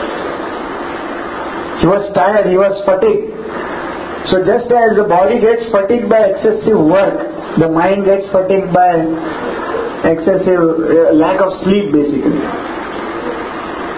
He was tired, he was fatigued. So just as the body gets fatigued by excessive work, the mind gets fatigued by excessive uh, lack of sleep basically.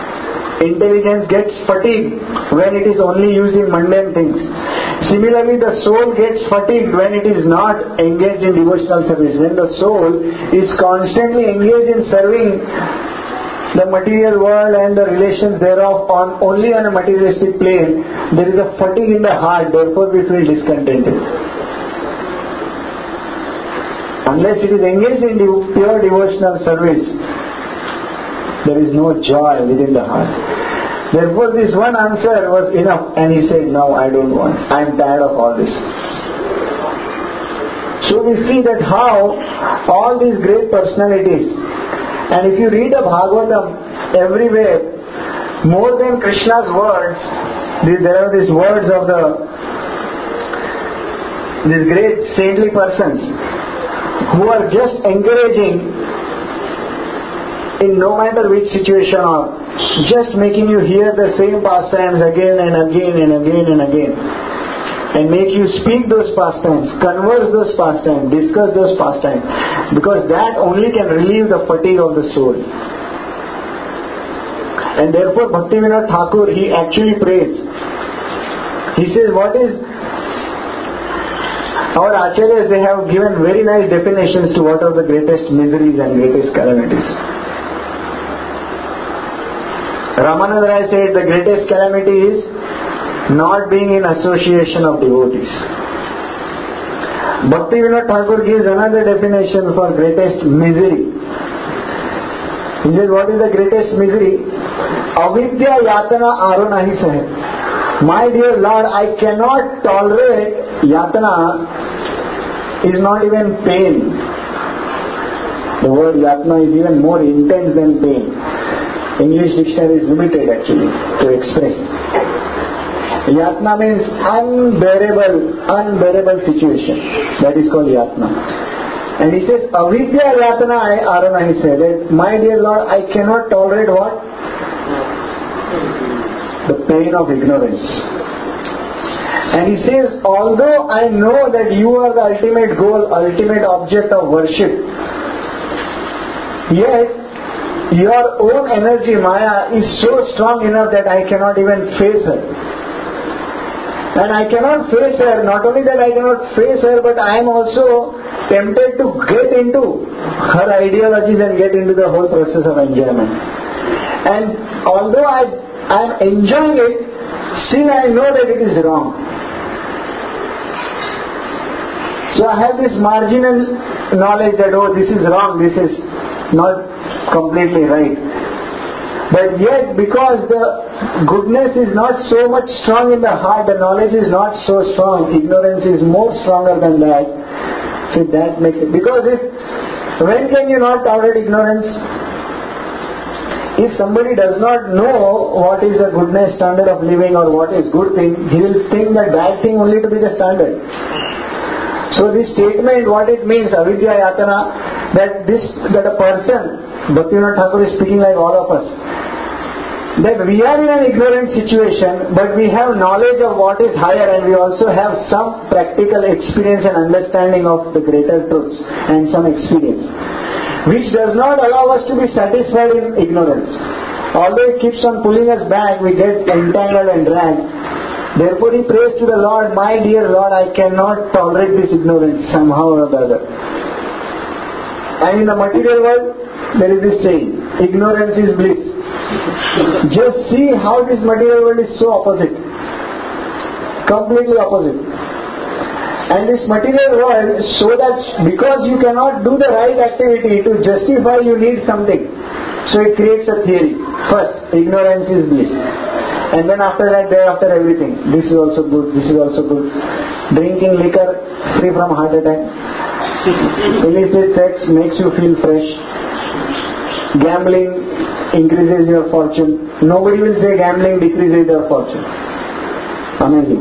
intelligence gets fatigued when it is only used in mundane things. Similarly, the soul gets fatigued when it is not engaged in devotional service. When the soul is constantly engaged in serving the material world and the relations thereof on only on a materialistic plane, there is a fatigue in the heart, therefore we feel discontented. Unless it is engaged in pure devotional service, there is no joy within the heart. Therefore this one answer was enough, and he said, no, I don't want. I am tired of all this. So we see that how all these great personalities, and if you read the Bhagavatam everywhere, more than Krishna's words, there are these words of the these great saintly persons who are just encouraging in no matter which situation, or just making you hear the same pastimes again and again and again and again, and make you speak those pastimes, converse those pastimes, discuss those pastimes, because that only can relieve the fatigue of the soul. And therefore Bhaktivinoda Thakur, he actually prays. He says, what is our acharyas, they have given very nice definitions to what are the greatest miseries and greatest calamities. Ramananda Rai said the greatest calamity is not being in association of devotees. Bhaktivinoda Thakur gives another definition for greatest misery. He says, what is the greatest misery? Avidya yatana aro nahi sahe. My dear Lord, I cannot tolerate yatana is not even pain. The word yatna is even more intense than pain. English dictionary is limited actually to express. Yatna means unbearable, unbearable situation. That is called yatna. And he says, avidya yatna arana, he said, that my dear Lord, I cannot tolerate what? The pain of ignorance. And he says, although I know that you are the ultimate goal, ultimate object of worship, yet your own energy, Maya, is so strong enough that I cannot even face her. And I cannot face her, not only that I cannot face her, but I am also tempted to get into her ideologies and get into the whole process of enjoyment. And although I am enjoying it, still I know that it is wrong. So I have this marginal knowledge that, oh, this is wrong, this is not completely right. But yet, because the goodness is not so much strong in the heart, the knowledge is not so strong, ignorance is more stronger than that. So that makes it. Because if, when can you not tolerate ignorance? If somebody does not know what is the goodness standard of living or what is good thing, he will think that bad thing only to be the standard. So this statement, what it means, avidya yatana, that this, that a person, Bhaktivinoda Thakur is speaking like all of us, that we are in an ignorant situation, but we have knowledge of what is higher, and we also have some practical experience and understanding of the greater truths and some experience, which does not allow us to be satisfied in ignorance. Although it keeps on pulling us back, we get entangled and dragged. Therefore he prays to the Lord, my dear Lord, I cannot tolerate this ignorance somehow or the other. And in the material world, there is this saying, ignorance is bliss. Just see how this material world is so opposite. Completely opposite. And this material world, so that because you cannot do the right activity, to justify you need something. So it creates a theory. First, ignorance is bliss. And then after that, thereafter everything. This is also good, this is also good. Drinking liquor, free from heart attack. Illicit sex makes you feel fresh. Gambling increases your fortune. Nobody will say gambling decreases your fortune. Amazing.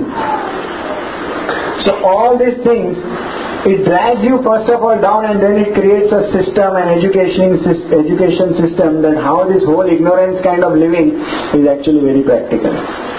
So all these things, it drags you first of all down, and then it creates a system, an education education system, that how this whole ignorance kind of living is actually very practical.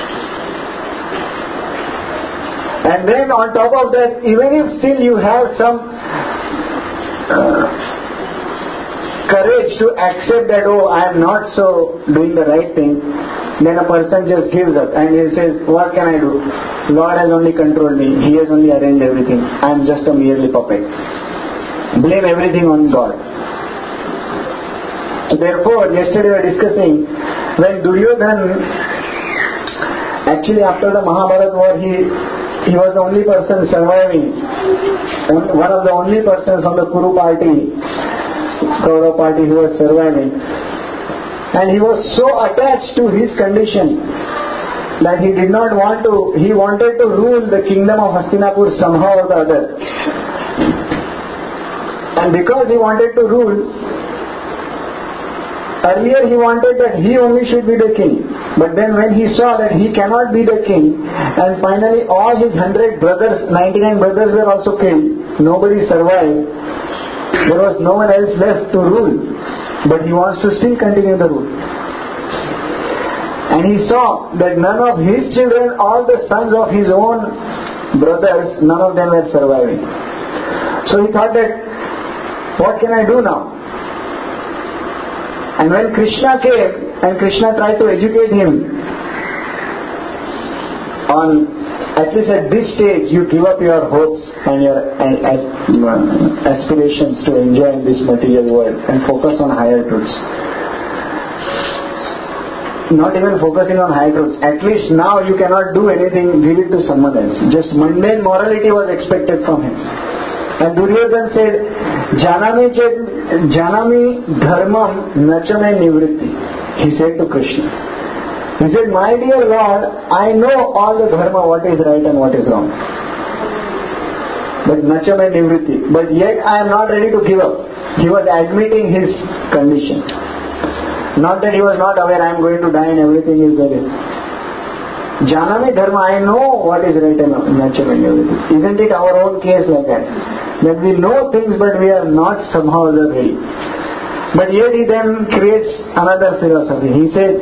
And then on top of that, even if still you have some uh, courage to accept that, oh, I am not so doing the right thing, then a person just gives up and he says, what can I do? Lord has only controlled me. He has only arranged everything. I am just a merely puppet. Blame everything on God. So therefore, yesterday we were discussing, when Duryodhana, actually after the Mahabharata war, he he was the only person surviving, one of the only persons from the Kuru party, Kaurava party who was surviving. And he was so attached to his condition that he did not want to, he wanted to rule the kingdom of Hastinapur somehow or the other. And because he wanted to rule, earlier he wanted that he only should be the king. But then when he saw that he cannot be the king, and finally all his hundred brothers, ninety-nine brothers were also killed, nobody survived, there was no one else left to rule. But he wants to still continue the rule. And he saw that none of his children, all the sons of his own brothers, none of them were surviving. So he thought that, what can I do now? And when Krishna came, and Krishna tried to educate him on, at least at this stage, you give up your hopes and your aspirations to enjoy in this material world and focus on higher truths. Not even focusing on higher truths. At least now you cannot do anything, give it to someone else. Just mundane morality was expected from him. And Duryodhana said, Janami Janami dharmam nachame nivritti. He said to Krishna. He said, my dear Lord, I know all the dharma, what is right and what is wrong. But nachame nivritti. But yet I am not ready to give up. He was admitting his condition. Not that he was not aware, I am going to die and everything is there. Janami dharma, I know what is right and nachame nivritti. Isn't it our own case like that? That we know things but we are not somehow the ready. But yet he then creates another philosophy. He said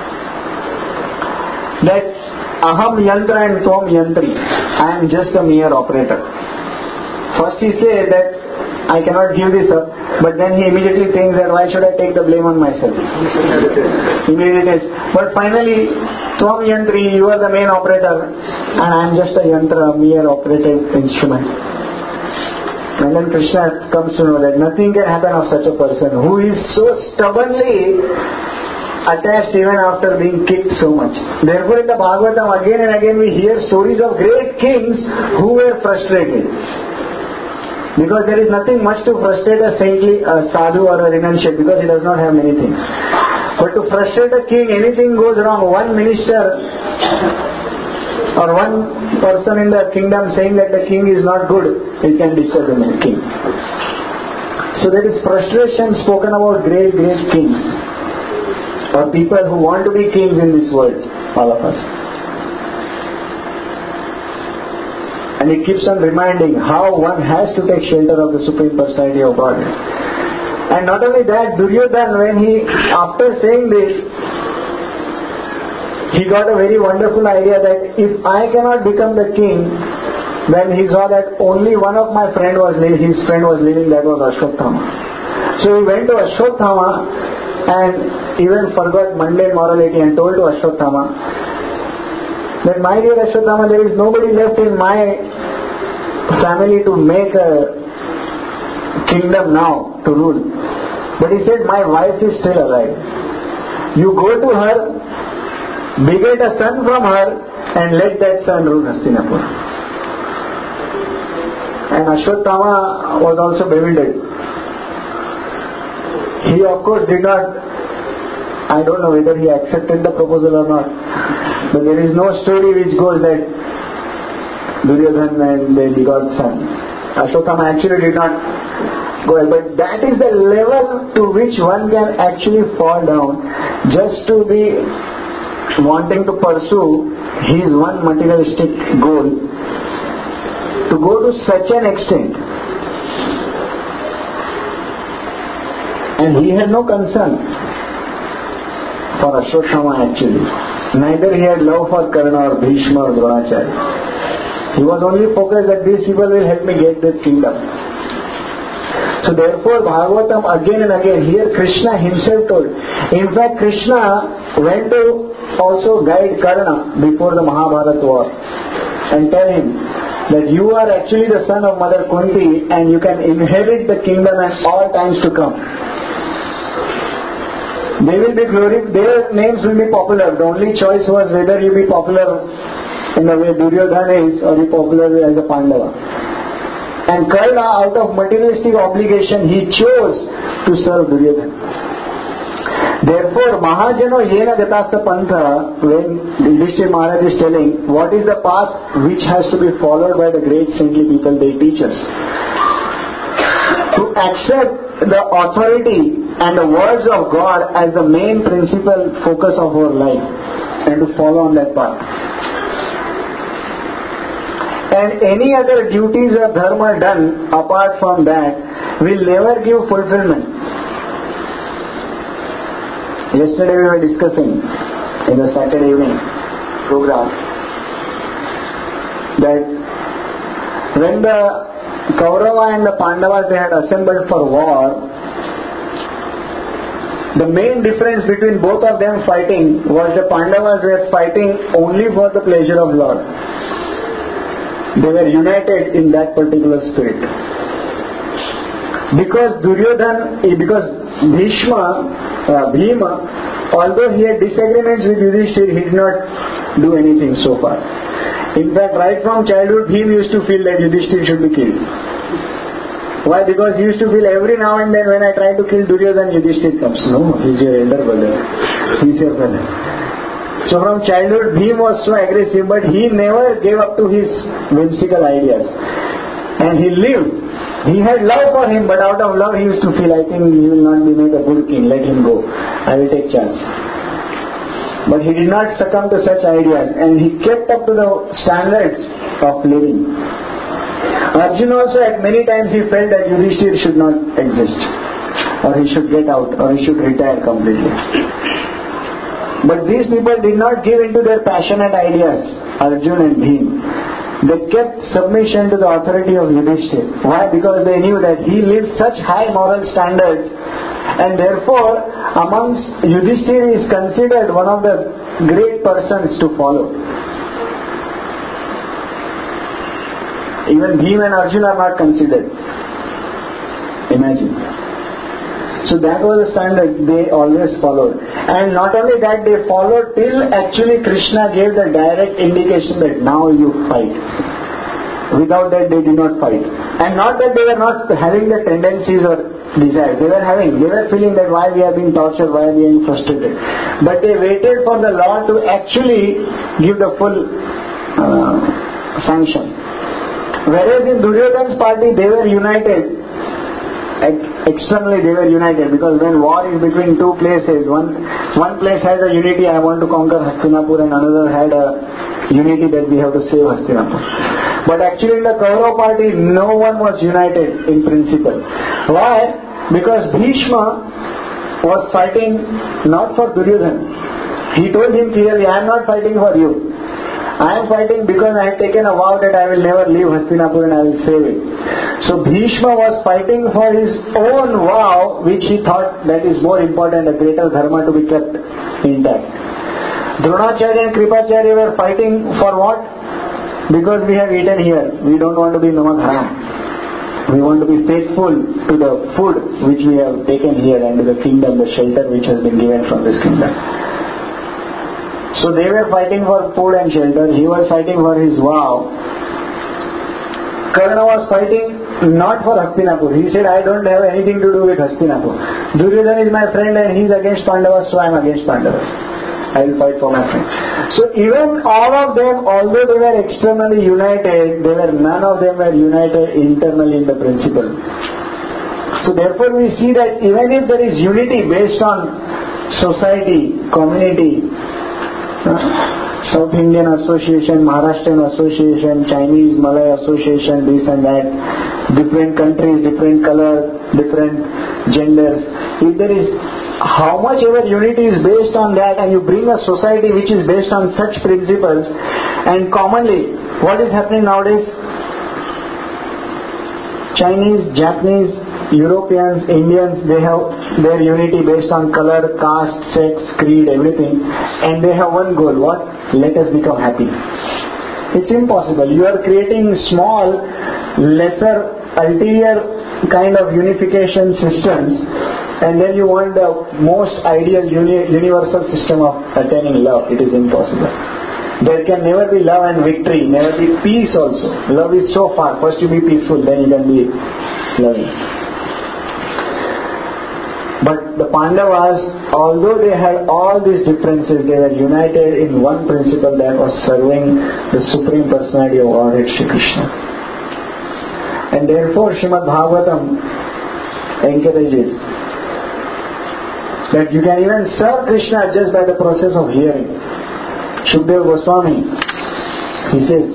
that aham yantra and tvam yantri, I am just a mere operator. First he said that I cannot give this up, but then he immediately thinks that why should I take the blame on myself? Immediately, but finally, tvam yantri, you are the main operator and I am just a yantra, a mere operative instrument. And then Krishna comes to know that nothing can happen of such a person who is so stubbornly attached even after being kicked so much. Therefore in the Bhagavatam again and again we hear stories of great kings who were frustrated. Because there is nothing much to frustrate a saintly a sadhu or a renunciate, because he does not have many things. But to frustrate a king, anything goes wrong, one minister or one person in the kingdom saying that the king is not good, it can disturb the king. So there is frustration spoken about great, great kings, or people who want to be kings in this world, all of us. And it keeps on reminding how one has to take shelter of the Supreme Personality of God. And not only that, Duryodhana, when he, after saying this, he got a very wonderful idea that if I cannot become the king, then he saw that only one of my friend was living, his friend was living, that was Ashwatthama. So he went to Ashwatthama and even forgot mundane morality and told to Ashwatthama that, my dear Ashwatthama, there is nobody left in my family to make a kingdom now to rule. But he said, my wife is still alive. You go to her, beget a son from her and let that son rule Hastinapur. And Ashwatthama was also bewildered. He of course did not, I don't know whether he accepted the proposal or not, but there is no story which goes that Duryodhana and they begot son. Ashwatthama actually did not go, but that is the level to which one can actually fall down just to be wanting to pursue his one materialistic goal, to go to such an extent. And he had no concern for Ashwatthama actually. Neither he had love for Karna or Bhishma or Dronacharya. He was only focused that these people will help me get this kingdom. So therefore Bhagavatam again and again, here Krishna himself told. In fact, Krishna went to also guide Karna before the Mahabharata war and tell him that you are actually the son of Mother Kunti and you can inherit the kingdom at all times to come. They will be glorified, their names will be popular. The only choice was whether you be popular in the way Duryodhana is or you popular as a Pandava. And Karna, out of materialistic obligation, he chose to serve Duryodhana. Therefore, Mahajano Yena Gatasa Pantha, when Yudhishthira Maharaj is telling what is the path which has to be followed by the great saintly people, they teach us. To accept the authority and the words of God as the main principal focus of our life and to follow on that path. And any other duties or dharma done apart from that will never give fulfillment. Yesterday we were discussing in the Saturday evening program that when the Kaurava and the Pandavas they had assembled for war, the main difference between both of them fighting was the Pandavas were fighting only for the pleasure of Lord. They were united in that particular spirit. Because Duryodhana, because Bhishma, uh, Bhima, although he had disagreements with Yudhishthira, he did not do anything so far. In fact, right from childhood, Bhima used to feel that Yudhishthira should be killed. Why? Because he used to feel every now and then when I try to kill Duryodhana, Yudhishthira comes. No, he's your elder brother. He's your brother. So from childhood, Bhima was so aggressive, but he never gave up to his whimsical ideas. And he lived. He had love for him, but out of love he used to feel, I think he will not be made a good king, let him go. I will take chance. But he did not succumb to such ideas and he kept up to the standards of living. Arjuna also at many times he felt that Yudhishthira should not exist, or he should get out, or he should retire completely. But these people did not give into their passionate ideas, Arjuna and Bhima. They kept submission to the authority of Yudhishthira. Why? Because they knew that he lived such high moral standards, and therefore amongst Yudhishthira is considered one of the great persons to follow. Even Bhima and Arjuna are not considered. Imagine. So that was the standard they always followed. And not only that, they followed till actually Krishna gave the direct indication that now you fight. Without that they did not fight. And not that they were not having the tendencies or desires. They were having, they were feeling that why we are being tortured, why we are being frustrated. But they waited for the Lord to actually give the full uh, sanction. Whereas in Duryodhana's party they were united. Externally they were united, because when war is between two places, one one place has a unity, I want to conquer Hastinapur, and another had a unity that we have to save Hastinapur. But actually in the Kaurava party no one was united in principle. Why? Because Bhishma was fighting not for Duryodhana. He told him clearly, I am not fighting for you. I am fighting because I have taken a vow that I will never leave Hastinapur and I will save it. So Bhishma was fighting for his own vow, which he thought that is more important, a greater dharma to be kept intact. Dronacharya and Kripacharya were fighting for what? Because we have eaten here. We don't want to be Namak Haram. We want to be faithful to the food which we have taken here and to the kingdom, the shelter which has been given from this kingdom. So they were fighting for food and shelter. He was fighting for his vow. Karna was fighting not for Hastinapur. He said, I don't have anything to do with Hastinapur. Duryodhana is my friend and he is against Pandavas, so I am against Pandavas. I will fight for my friend. So even all of them, although they were externally united, they were none of them were united internally in the principle. So therefore we see that even if there is unity based on society, community, South Indian Association, Maharashtrian Association, Chinese, Malay Association, this and that, different countries, different color, different genders. If there is how much ever unity is based on that, and you bring a society which is based on such principles, and commonly what is happening nowadays? Chinese, Japanese, Europeans, Indians, they have their unity based on color, caste, sex, creed, everything, and they have one goal. What? Let us become happy. It's impossible. You are creating small, lesser, ulterior kind of unification systems, and then you want the most ideal uni- universal system of attaining love. It is impossible. There can never be love and victory, never be peace also. Love is so far. First you be peaceful, then you can be loving. But the Pandavas, although they had all these differences, they were united in one principle, that was serving the Supreme Personality of Godhead, Shri Krishna. And therefore Srimad Bhagavatam encourages that you can even serve Krishna just by the process of hearing. Shukdev Goswami, he says,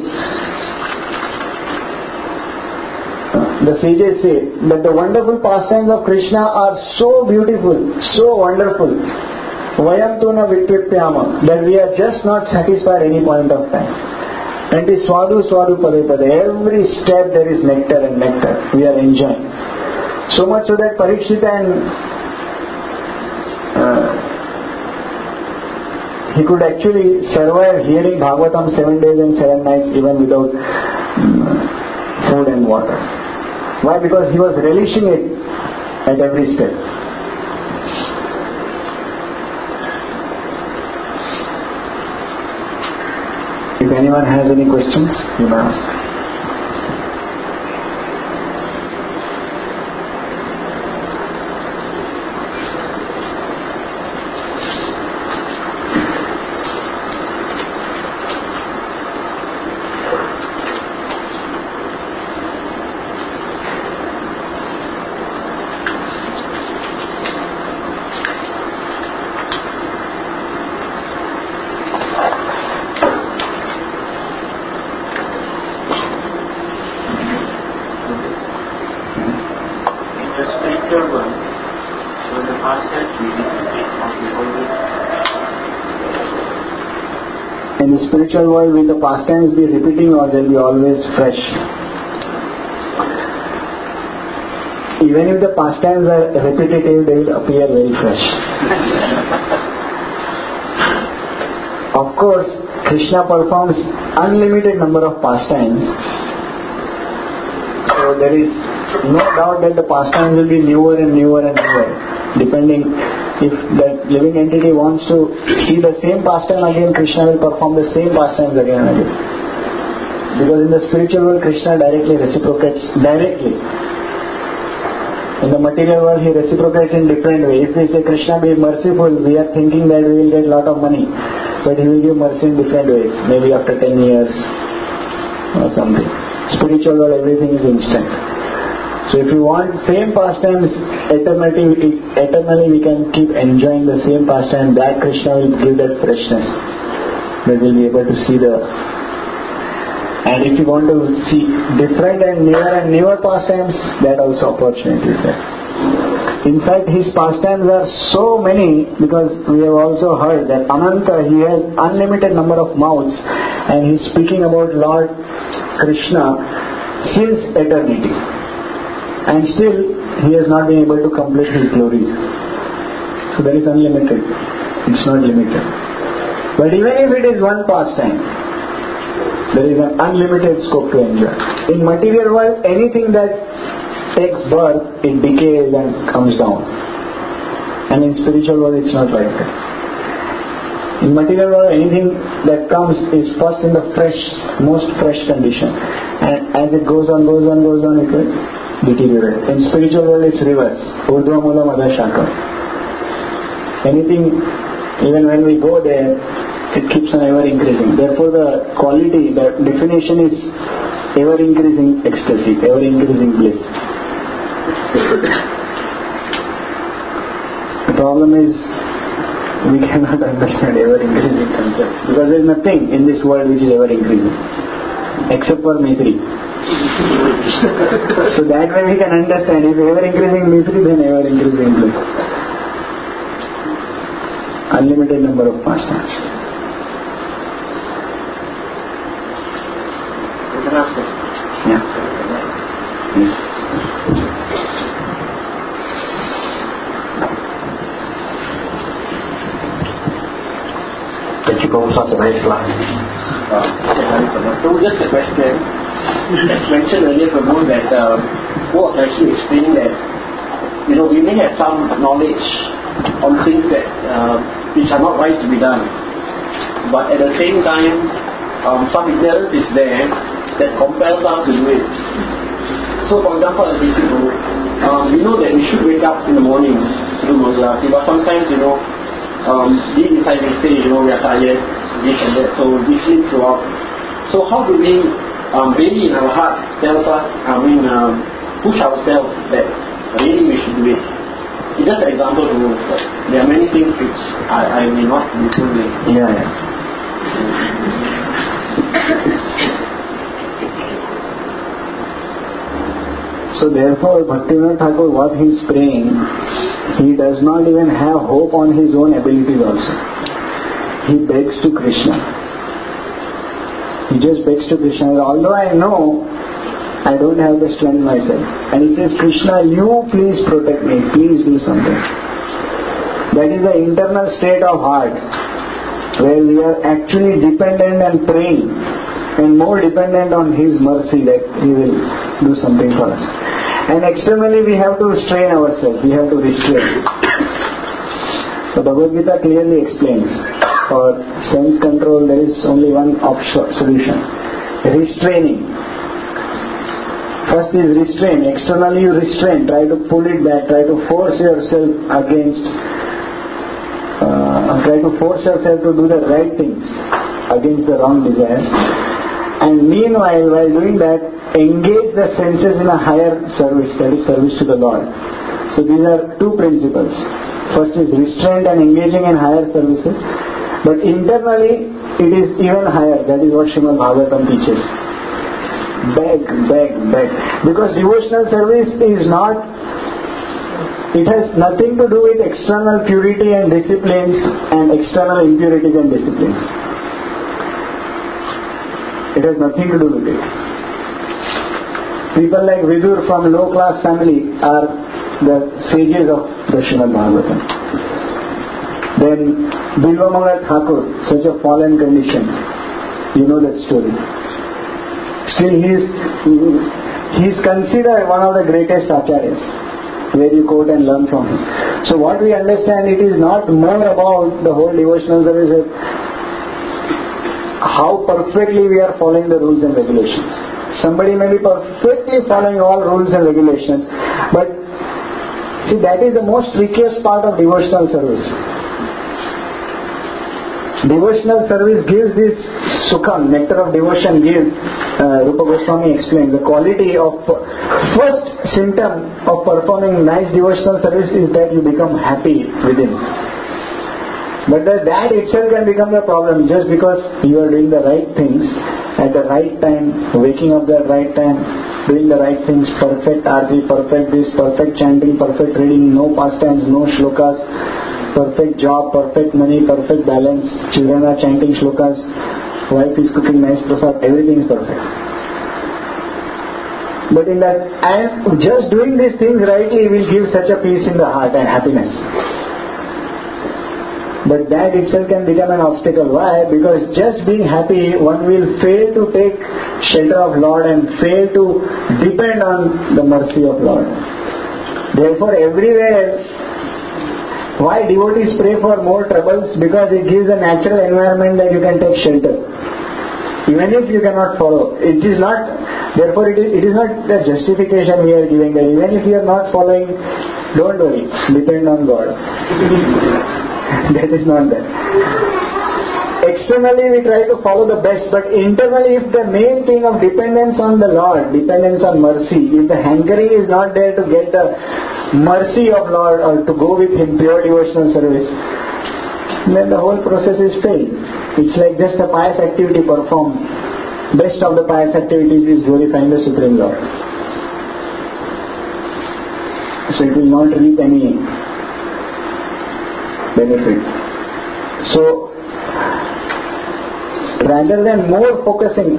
the sages say that the wonderful pastimes of Krishna are so beautiful, so wonderful, vayam tu na vitripyama, that we are just not satisfied at any point of time. And it is swadu swadu pade pade. Every step there is nectar and nectar. We are enjoying. So much so that Parikshita and uh, he could actually survive hearing Bhagavatam seven days and seven nights even without um, food and water. Why? Because he was relishing it at every step. If anyone has any questions, you may ask. In the spiritual world, will the pastimes be repeating or they'll be always fresh? Even if the pastimes are repetitive, they will appear very fresh. Of course, Krishna performs unlimited number of pastimes. So there is no doubt that the pastimes will be newer and newer and newer, depending if that living entity wants to see the same pastime again, Krishna will perform the same pastimes again and again. Because in the spiritual world, Krishna directly reciprocates directly. In the material world, he reciprocates in different ways. If we say Krishna be merciful, we are thinking that we will get a lot of money, but he will give mercy in different ways. Maybe after ten years or something. Spiritual world, everything is instant. So if you want same pastimes eternally, eternally we can keep enjoying the same pastime. That Krishna will give that freshness. That we'll be able to see the. And if you want to see different and newer and newer pastimes, that also opportunity is there. In fact, his pastimes are so many, because we have also heard that Ananta, he has unlimited number of mouths, and he's speaking about Lord Krishna since eternity. And still, he has not been able to complete his glories. So that is unlimited. It's not limited. But even if it is one pastime, there is an unlimited scope to enjoy. In material world, anything that takes birth, it decays and comes down. And in spiritual world, it's not like that. In material world, anything that comes is first in the fresh, most fresh condition. And as it goes on, goes on, goes on, it will deteriorate. In spiritual world, it's reverse. Urdhva Mula Madha Shaka. Anything, even when we go there, it keeps on ever increasing. Therefore, the quality, the definition is ever increasing ecstasy, ever increasing bliss. The problem is, we cannot understand ever increasing concept, because there is nothing in this world which is ever increasing, except for misery. So that way we can understand, if ever increasing misery, then ever increasing bliss. Unlimited number of pastimes. Yeah. Yes. Prabhupada raised last. So just a question. As mentioned earlier, Prabhu, that uh, who was actually explaining that, you know, we may have some knowledge on things that uh, which are not right to be done, but at the same time, um, some ignorance is there that compels us to do it. So, for example, as you know, um, we know that we should wake up in the morning to do Mangalarti, but sometimes, you know, um, deep inside we say, you know, we are tired, this and that, so we sleep throughout. So, how do we um, really in our hearts tell us, I mean, um, push ourselves that really we should do it? It's just an example to know, but there are many things which I, I may not be doing. Yeah, yeah. So therefore, Bhaktivinoda Thakur, what he is praying, he does not even have hope on his own abilities also. He begs to Krishna. He just begs to Krishna. Although I know I don't have the strength myself. And he says, Krishna, you please protect me. Please do something. That is the internal state of heart where we are actually dependent and praying and more dependent on His mercy that He will do something for us. And externally we have to restrain ourselves. We have to restrain. The Bhagavad Gita clearly explains for sense control there is only one option, solution. Restraining. First is restrain. Externally you restrain. Try to pull it back. Try to force yourself against uh, try to force yourself to do the right things against the wrong desires. And meanwhile, while doing that, engage the senses in a higher service, that is service to the Lord. So these are two principles. First is restraint and engaging in higher services. But internally, it is even higher. That is what Srimad Bhagavatam teaches. Beg, beg, beg. Because devotional service is not, it has nothing to do with external purity and disciplines and external impurities and disciplines. It has nothing to do with it. People like Vidur from low class family are the sages of the Srimad Bhagavatam. Then Bilvamangal Thakur, such a fallen condition. You know that story. Still he is, he is considered one of the greatest acharyas, where you quote and learn from him. So what we understand, it is not more about the whole devotional service, how perfectly we are following the rules and regulations. Somebody may be perfectly following all rules and regulations, but see, that is the most trickiest part of devotional service. Devotional service gives this sukham, nectar of devotion gives, uh, Rupa Goswami explains, the quality of, first symptom of performing nice devotional service is that you become happy within. But that, that itself can become the problem just because you are doing the right things at the right time, waking up at the right time, doing the right things, perfect arti, perfect this, perfect chanting, perfect reading, no pastimes, no shlokas, perfect job, perfect money, perfect balance, children are chanting shlokas, wife is cooking nice prasad, everything is perfect. But in that, and just doing these things rightly will give such a peace in the heart and happiness. But that itself can become an obstacle. Why? Because just being happy, one will fail to take shelter of Lord and fail to depend on the mercy of Lord. Therefore, everywhere, why devotees pray for more troubles? Because it gives a natural environment that you can take shelter. Even if you cannot follow. It is not, therefore it is, it is not the justification we are giving that even if you are not following, don't worry, depend on God. That is not that. Externally we try to follow the best, but internally if the main thing of dependence on the Lord, dependence on mercy, if the hankering is not there to get the mercy of Lord or to go with Him, pure devotional service, then the whole process is failed. It's like just a pious activity performed. Best of the pious activities is glorifying the Supreme Lord. So it will not reap any benefit. So rather than more focusing,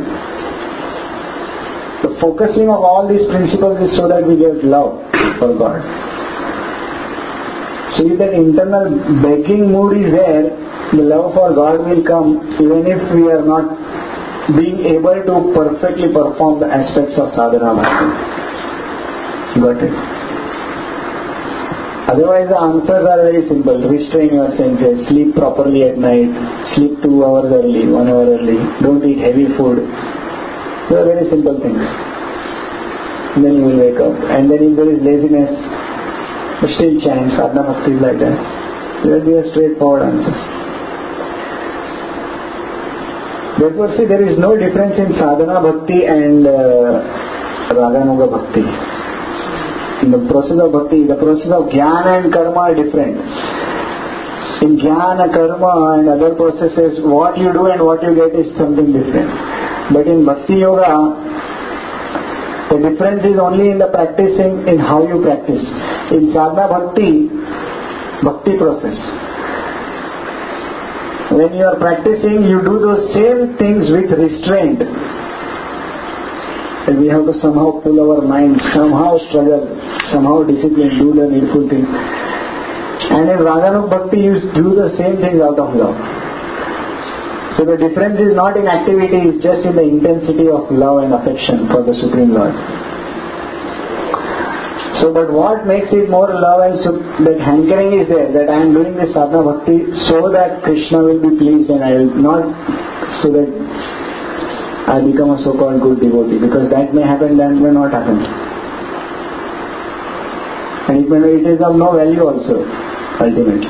the focusing of all these principles is so that we get love for God. So if that internal begging mood is there, the love for God will come even if we are not being able to perfectly perform the aspects of sadhana bhakti. Got it? Otherwise the answers are very simple. Restrain your senses, sleep properly at night, sleep two hours early, one hour early, don't eat heavy food. These are very simple things. And then you will wake up. And then if there is laziness, but still chant, sadhana bhakti is like that. These are straightforward answers. Therefore, see, there is no difference in sadhana bhakti and uh, raganuga bhakti. In the process of bhakti, the process of jnana and karma are different. In jnana, karma and other processes, what you do and what you get is something different. But in bhakti yoga, the difference is only in the practicing, in how you practice. In sadhana bhakti, bhakti process, when you are practicing, you do those same things with restraint. And we have to somehow pull our minds, somehow struggle, somehow discipline, do the needful things. And in Raganuk Bhakti, you do the same things out of love. So the difference is not in activity, it's just in the intensity of love and affection for the Supreme Lord. So, but what makes it more love and so that hankering is there, that I am doing this sadhana bhakti so that Krishna will be pleased and I will not, so that I become a so-called good devotee, because that may happen, that may not happen. And it may it is of no value also, ultimately.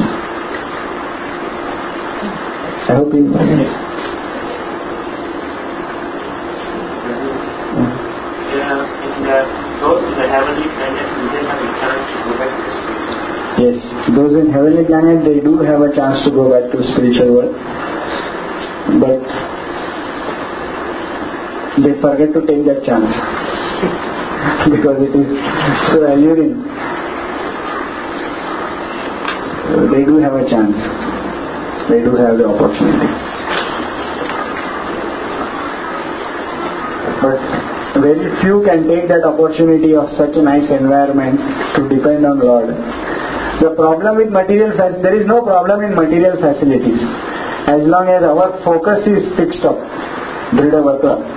I hope you know. Those in the heavenly planets, do they have a chance to go back to the spiritual world? Yes, those in heavenly planet, they do have a chance to go back to spiritual world. But they forget to take that chance because it is so alluring. They do have a chance. They do have the opportunity. But very few can take that opportunity of such a nice environment to depend on Lord. The problem with material facilities, there is no problem in material facilities as long as our focus is fixed up. Dridavata.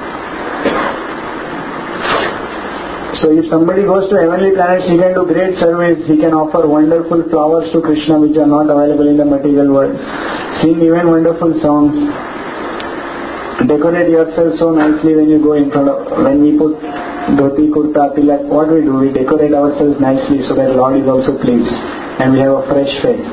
So if somebody goes to heavenly planets, he can do great service, he can offer wonderful flowers to Krishna which are not available in the material world, sing even wonderful songs, decorate yourself so nicely when you go in front of, when we put dhoti, kurta, tilak, what we do, we decorate ourselves nicely so that Lord is also pleased and we have a fresh face.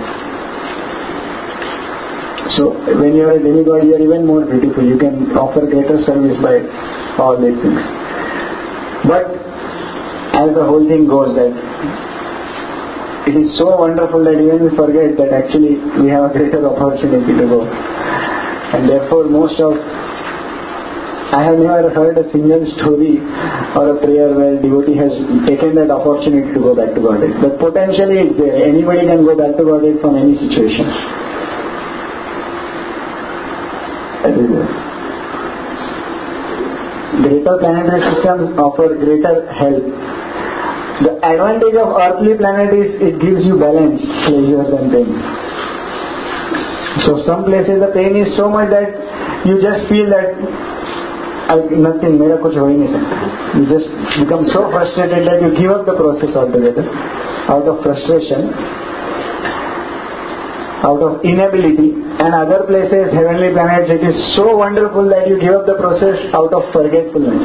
So when you are a demigod, you are even more beautiful, you can offer greater service by all these things. But as the whole thing goes, that it is so wonderful that even we forget that actually we have a greater opportunity to go. And therefore most of, I have never heard a single story or a prayer where devotee has taken that opportunity to go back to Godhead. But potentially it's there. Anybody can go back to Godhead from any situation. That is it. Greater planetary systems offer greater health. The advantage of earthly planet is it gives you balance, pleasures and pain. So some places the pain is so much that you just feel that I, nothing, mera kuch ho hi nahi sakta. You just become so frustrated that you give up the process altogether out of frustration, out of inability. And other places, heavenly planets, it is so wonderful that you give up the process out of forgetfulness.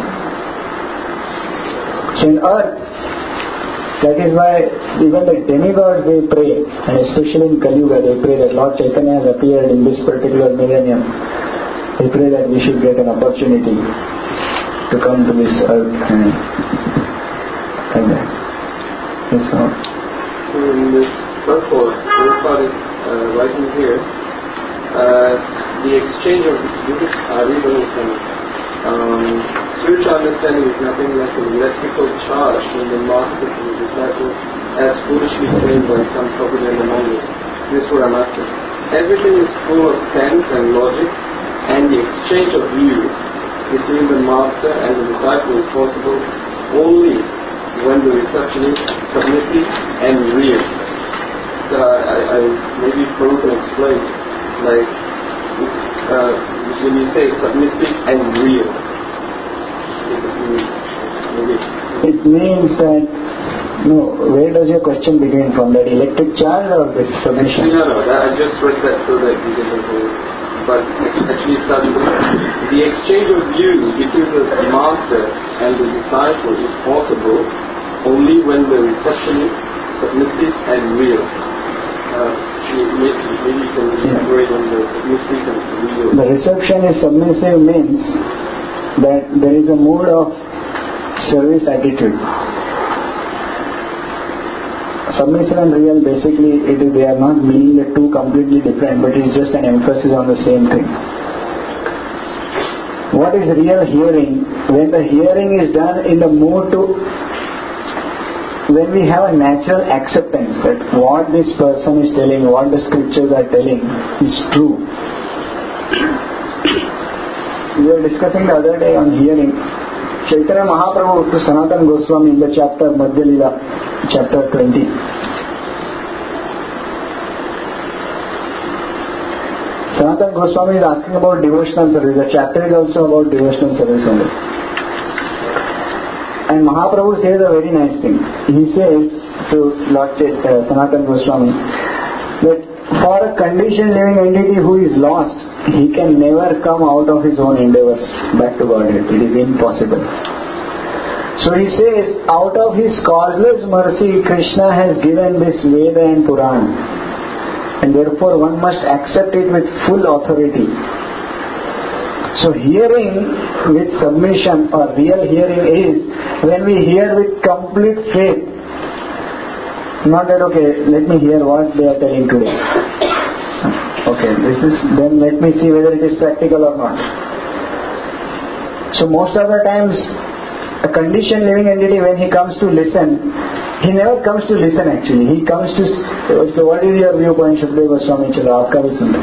So in earth, that is why even the demigods they pray, and especially in Kali Yuga they pray that Lord Chaitanya has appeared in this particular millennium. They pray that we should get an opportunity to come to this earth and like that. That's all. So in this purport, Prabhupada is uh, writing here, uh, the exchange of Buddhist arrivals and um, spiritual understanding is nothing like an electrical charge from the master to the disciple, as foolishly claimed by some propaganda mongers. This is what I'm asking. Everything is full of sense and logic, and the exchange of views between the master and the disciple is possible only when the reception is submissive and real. uh, I, I maybe Prabhu can explain, like uh, when you say submissive and real, maybe it means that, no, where does your question begin from? That electric charge or this submission? No, no, that, I just read that so that you can know. But actually starts with the exchange of views between the master and the disciple is possible only when the reception is submissive and real. Uh, maybe, maybe you can elaborate on the submissive and real. The reception is submissive means that there is a mode of service attitude. Submissive and real, basically, it is, they are not meaning the two completely different, but it is just an emphasis on the same thing. What is real hearing? When the hearing is done in the mood to, when we have a natural acceptance that what this person is telling, what the scriptures are telling is true. We were discussing the other day on hearing. Chaitanya Mahaprabhu to Sanatana Goswami in the chapter Madhya Lila, chapter twenty. Sanatana Goswami is asking about devotional service. The chapter is also about devotional service only. And Mahaprabhu says a very nice thing. He says to Lord uh, Sanatana Goswami that for a conditioned living entity who is lost, he can never come out of his own endeavors back to Godhead. It is impossible. So he says, out of his causeless mercy, Krishna has given this Veda and Puran. And therefore one must accept it with full authority. So hearing with submission or real hearing is when we hear with complete faith. Not that, okay, let me hear what they are telling today. Okay, this is, then let me see whether it is practical or not. So most of the times, a conditioned living entity, when he comes to listen, he never comes to listen actually. He comes to, so what is your viewpoint, Shukdev Goswami? Chalo, aapka bhi sunda.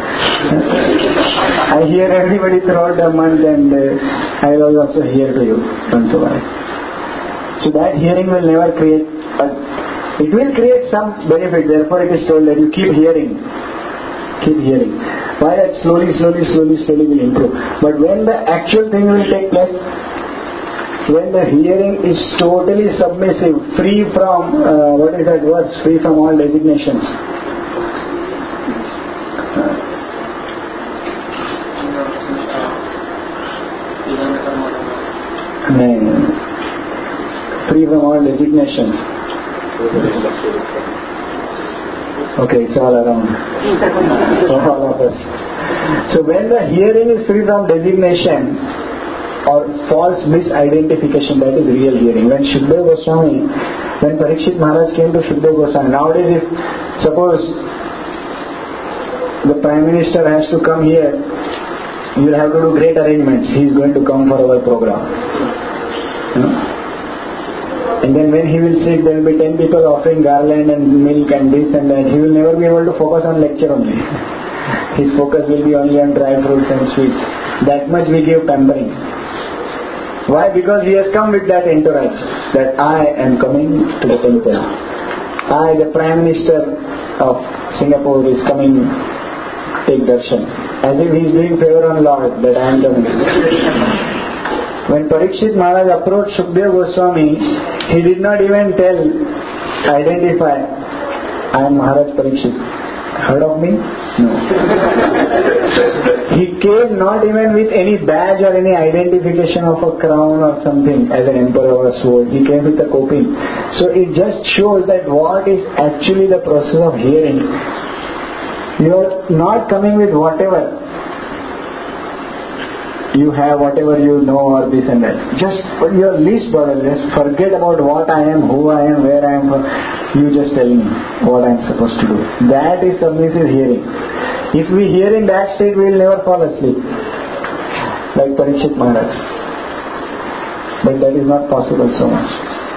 I hear everybody throughout the month and uh, I will also hear to you once a while. So that hearing will never create, a, it will create some benefit. Therefore it is told that you keep hearing. Keep hearing. Why that slowly, slowly, slowly, slowly will improve. But when the actual thing will take place, when the hearing is totally submissive, free from, uh, what is that word? Free from all designations. Uh, free from all designations. Okay, it's all around. All of us. So when the hearing is free from designation or false misidentification, that is real hearing. When Shukdev Goswami, when Parikshit Maharaj came to Shukdev Goswami, nowadays if suppose the Prime Minister has to come here, you will have to do great arrangements. He is going to come for our program. You know? And then when he will sit, there will be ten people offering garland and milk and this and that. He will never be able to focus on lecture only. His focus will be only on dry fruits and sweets. That much we give pampering. Why? Because he has come with that entourage, that I am coming to the temple. I, the Prime Minister of Singapore, is coming take darshan. As if he is doing favor on Lord, that I am coming. When Parikshit Maharaj approached Shukdev Goswami, he did not even tell, identify, I am Maharaj Parikshit. Heard of me? No. He came not even with any badge or any identification of a crown or something as an emperor or a sword. He came with a kopin. So it just shows that what is actually the process of hearing. You are not coming with whatever you have, whatever you know or this and that. Just your least bother, just forget about what I am, who I am, where I am. You just tell me what I am supposed to do. That is submissive hearing. If we hear in that state, we will never fall asleep. Like Parikshit Maharaj. But that is not possible so much.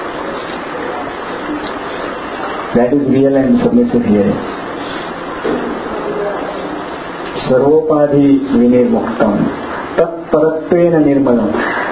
That is real and submissive hearing. Sarvopadhi vinirmuktam. Tatparatvena nirmalam.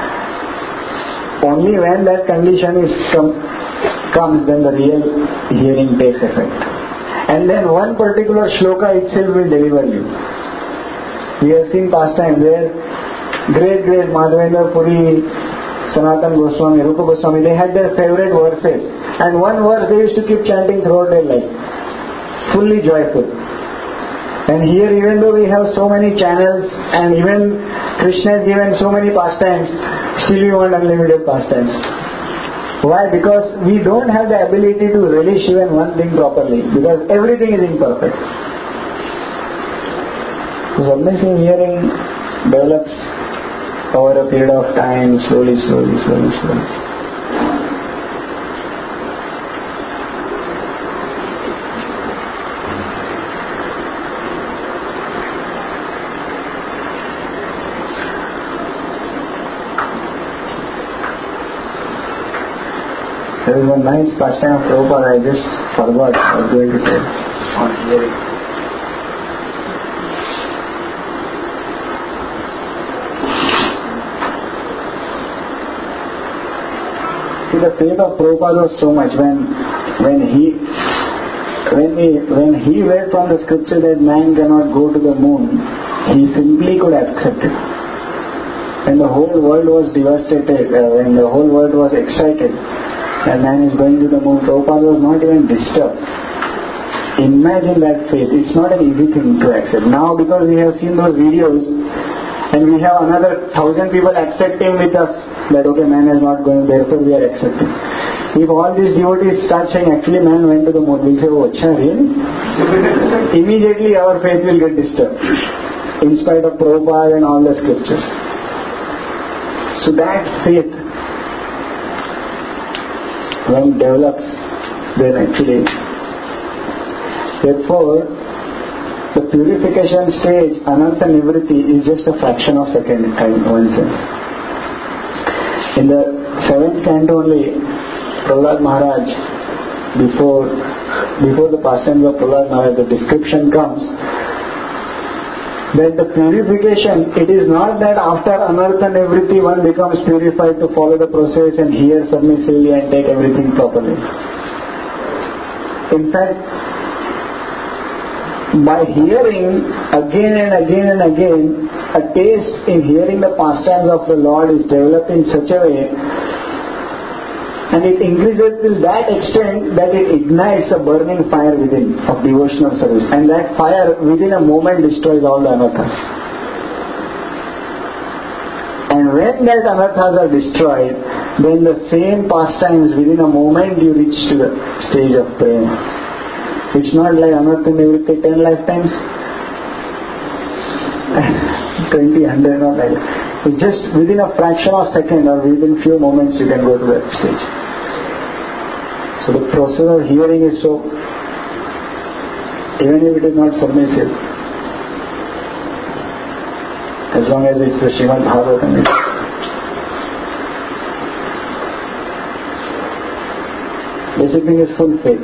Only when that condition is com- comes, then the real hearing takes effect. and then one particular shloka itself will deliver you. We have seen past time where great great Madhavendra Puri, Sanatana Goswami, Rupa Goswami, they had their favorite verses, and one verse they used to keep chanting throughout their life, fully joyful. And here, even though we have so many channels and even Krishna has given so many pastimes, still we want unlimited pastimes. Why? Because we don't have the ability to relish even one thing properly, because everything is imperfect. So submissive hearing develops over a period of time, slowly, slowly, slowly, slowly. There is one nice pastime of Prabhupada, I just forgot, I was going to tell on hearing. See, the faith of Prabhupada was so much when when he when he when he read from the scripture that man cannot go to the moon, he simply could accept it. When the whole world was devastated, uh, when the whole world was excited, and man is going to the moon, Prabhupada was not even disturbed. Imagine that faith. It's not an easy thing to accept. Now, because we have seen those videos and we have another thousand people accepting with us that okay, man is not going, therefore we are accepting. If all these devotees start saying actually man went to the moon, we'll say, oh, achha, really? Immediately our faith will get disturbed, in spite of Prabhupada and all the scriptures. So that faith, when develops, then actually, therefore, the purification stage, anartha nivritti, is just a fraction of a second in one sense. In the seventh canto only, Prahlad Maharaj, before before the pastimes of Prahlad Maharaj, the description comes that the purification, it is not that after anartha nivritti one becomes purified to follow the process and hear submissively and take everything properly. In fact, by hearing again and again and again, a taste in hearing the pastimes of the Lord is developed in such a way, and it increases to that extent that it ignites a burning fire within of devotional service, and that fire within a moment destroys all the anarthas. And when that anarthas are destroyed, then the same pastimes within a moment you reach to the stage of prema. It's not like anartha nivritti ten lifetimes, twenty, one hundred, not like that. It's just within a fraction of a second or within few moments you can go to that stage. So the process of hearing is so, even if it is not submissive, as long as it's the Srimad Bhagavatam, basic thing is full faith.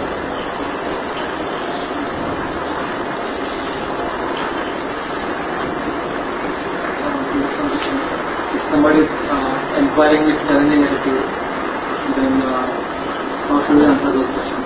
Somebody is uh, inquiring with challenging attitude, then uh, how should we answer those questions?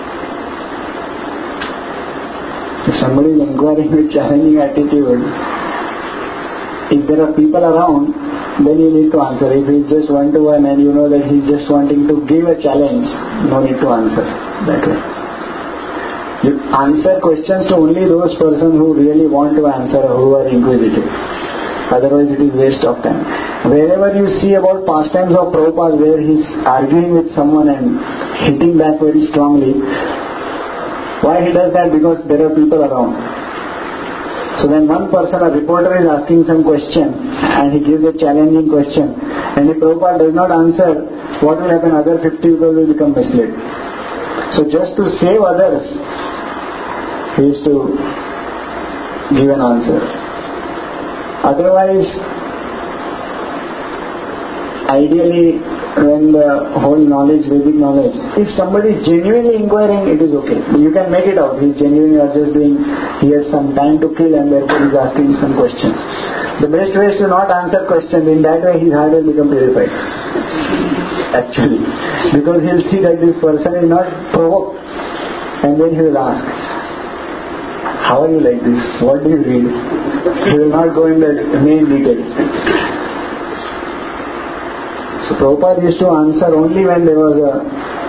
If somebody is inquiring with challenging attitude, if there are people around, then you need to answer. If he's just one to one and you know that he's just wanting to give a challenge, no need to answer that way. You answer questions to only those persons who really want to answer or who are inquisitive. Otherwise it is waste of time. Wherever you see about pastimes of Prabhupada where he is arguing with someone and hitting back very strongly, why he does that? Because there are people around. So when one person, a reporter is asking some question and he gives a challenging question, and if Prabhupada does not answer, what will happen? Other fifty people will become misled. So just to save others, he is to give an answer. Otherwise, ideally, when the whole knowledge, Vedic knowledge, if somebody is genuinely inquiring, it is okay. You can make it out. He is genuinely or just doing, he has some time to kill and therefore he is asking some questions. The best way is to not answer questions. In that way, his heart will become purified. Actually. Because he will see that this person is not provoked. and then he will ask, how are you like this? What do you read? He will not go in the main details. So Prabhupada used to answer only when there was a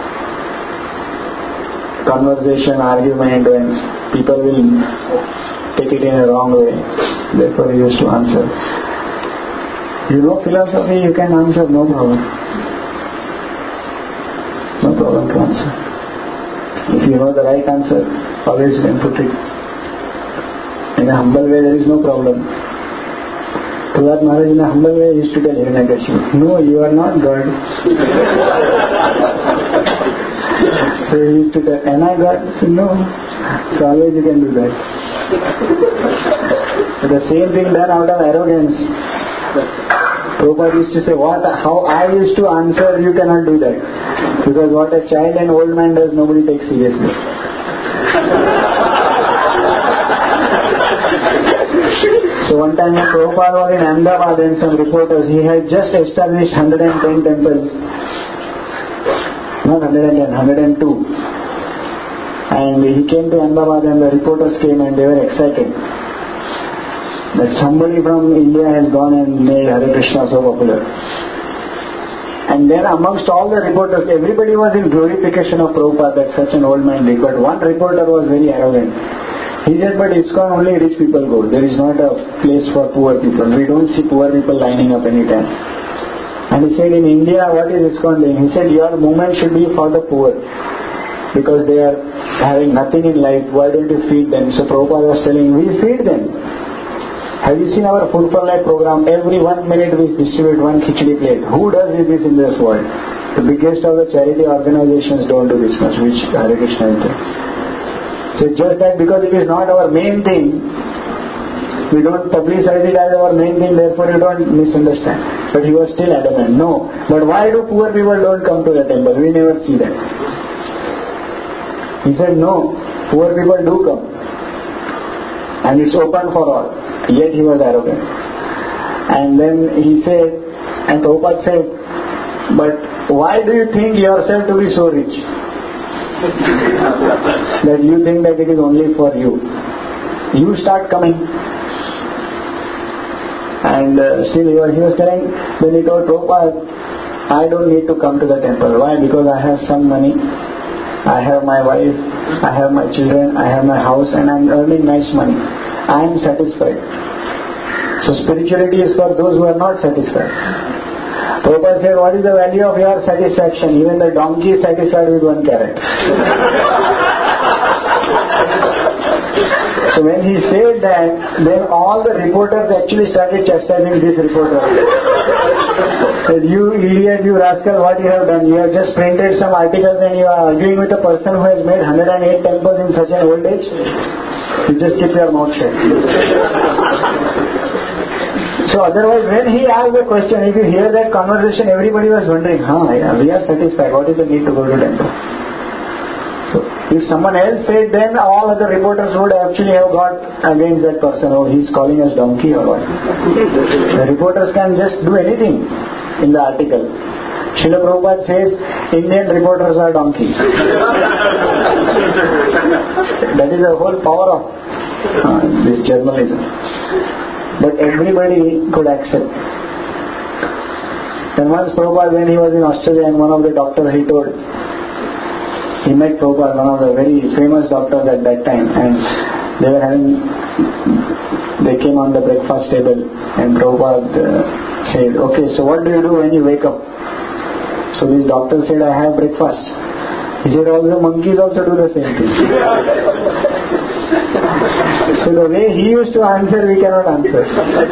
conversation, argument, when people will take it in a wrong way. Therefore he used to answer. You know philosophy, you can answer, no problem. No problem to answer. If you know the right answer, always you can put it. In a humble way, there is no problem. Prahlad Maharaj in a humble way used to tell Hiranyakashipu, no, you are not God. So he used to tell, am I God? No. So always you can do that. So the same thing done out of arrogance. Prabhupada used to say, what, how I used to answer, you cannot do that. Because what a child and old man does, nobody takes seriously. So one time when Prabhupada was in Ahmedabad and some reporters, he had just established one hundred ten temples. Not one hundred ten, one hundred two. And he came to Ahmedabad and the reporters came and they were excited that somebody from India has gone and made Hare Krishna so popular. And then amongst all the reporters, everybody was in glorification of Prabhupada that such an old man did. But one reporter was very arrogant. He said, but ISKCON only rich people go. There is not a place for poor people. We don't see poor people lining up anytime. And he said, in India, what is ISKCON doing? He said, your movement should be for the poor. Because they are having nothing in life. Why don't you feed them? So Prabhupada was telling, we feed them. Have you seen our Food for Life program? Every one minute we distribute one khichdi plate. Who does this in this world? The biggest of the charity organizations don't do this much, which Hare Krishna is doing. So it's just that because it is not our main thing, we don't publicize it as our main thing, therefore you don't misunderstand. But he was still adamant. No. But why do poor people don't come to the temple? We never see that. He said, no. Poor people do come. And it's open for all. Yet he was arrogant. And then he said, and Prabhupada said, but why do you think yourself to be so rich? That you think that it is only for you. You start coming. And uh, still he was, he was telling, then he told Prabhupada, I don't need to come to the temple. Why? Because I have some money. I have my wife. I have my children. I have my house and I am earning nice money. I am satisfied. So spirituality is for those who are not satisfied. Prabhupada said, what is the value of your satisfaction? Even the donkey is satisfied with one carrot. So when he said that, then all the reporters actually started chastising this reporter. Said, you idiot, you rascal, what you have done? You have just printed some articles and you are arguing with a person who has made one hundred eight temples in such an old age. You just keep your mouth shut. So otherwise, when he asked the question, if you hear that conversation, everybody was wondering, huh, yeah, we are satisfied. What is the need to go to temple? So if someone else said, then all other reporters would actually have got against that person. Oh, he's calling us donkey or what? The reporters can just do anything in the article. Srila Prabhupada says, Indian reporters are donkeys. That is the whole power of uh, this journalism. But everybody could accept. And once Prabhupada, when he was in Australia, and one of the doctors he told, he met Prabhupada, one of the very famous doctors at that time, and they were having, they came on the breakfast table, and Prabhupada uh, said, okay, so what do you do when you wake up? So this doctor said, I have breakfast. He said, all the monkeys also do the same thing. So the way he used to answer, we cannot answer.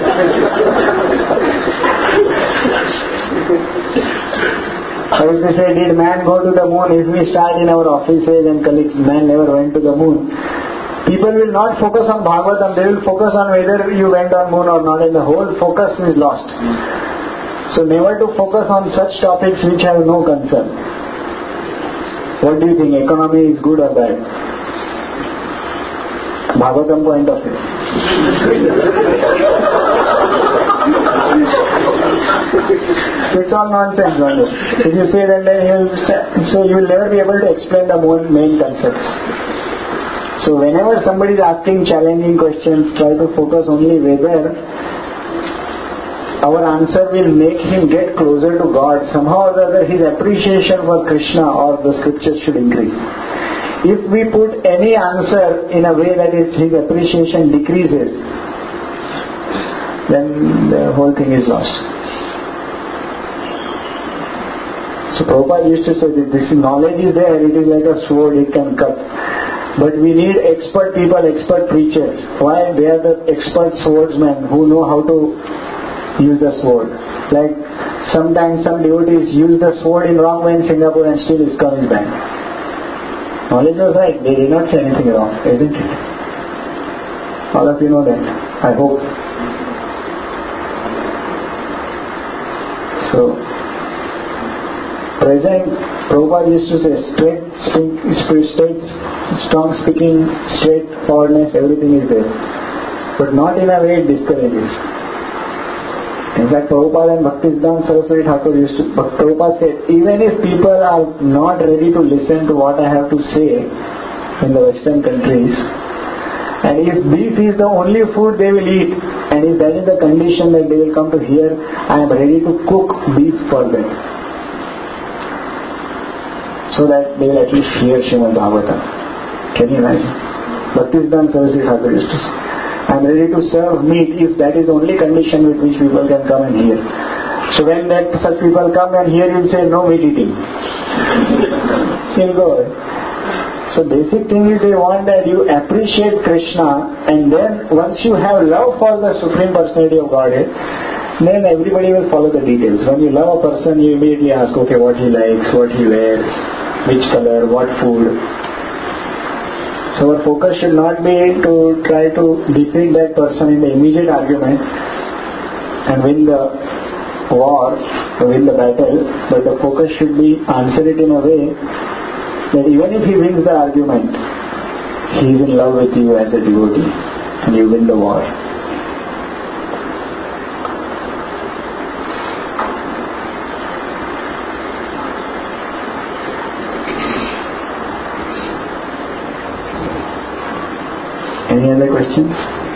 So if we say, did man go to the moon? If we start in our offices and colleagues, man never went to the moon. People will not focus on Bhagavatam, they will focus on whether you went on moon or not, and the whole focus is lost. So never to focus on such topics which have no concern. What do you think? Economy is good or bad? Bhagavatam point of view. So it's all nonsense. If you say that, then he'll so you will never be able to explain the main concepts. So whenever somebody is asking challenging questions, try to focus only whether our answer will make him get closer to God. Somehow or other his appreciation for Krishna or the scriptures should increase. If we put any answer in a way that is, his appreciation decreases, then the whole thing is lost. So Prabhupada used to say that this knowledge is there, it is like a sword, it can cut. But we need expert people, expert preachers. Why? They are the expert swordsmen who know how to use the sword. Like sometimes some devotees use the sword in wrong way in Singapore and still ISKCON is banned. Knowledge was right, they did not say anything wrong, isn't it? All of you know that, I hope. So, present, Prabhupada used to say straight, straight, strong speaking, straightforwardness, everything is there. But not in a way it discourages. In fact, Prabhupada and Bhaktisiddhanta Saraswati Thakur used to, Prabhupada said, even if people are not ready to listen to what I have to say in the Western countries, and if beef is the only food they will eat, and if that is the condition that they will come to hear, I am ready to cook beef for them. So that they will at least hear Srimad Bhagavatam. Can you imagine? Bhaktisiddhanta Saraswati Thakur used to say, I am ready to serve meat if that is the only condition with which people can come and hear. So when that such people come and hear, you say no meat eating. He'll go away. So basic thing is they want that you appreciate Krishna, and then once you have love for the Supreme Personality of Godhead, then everybody will follow the details. When you love a person, you immediately ask, okay, what he likes, what he wears, which color, what food. So our focus should not be to try to defeat that person in the immediate argument and win the war, win the battle, but the focus should be answer it in a way that even if he wins the argument, he is in love with you as a devotee and you win the war. Any other questions?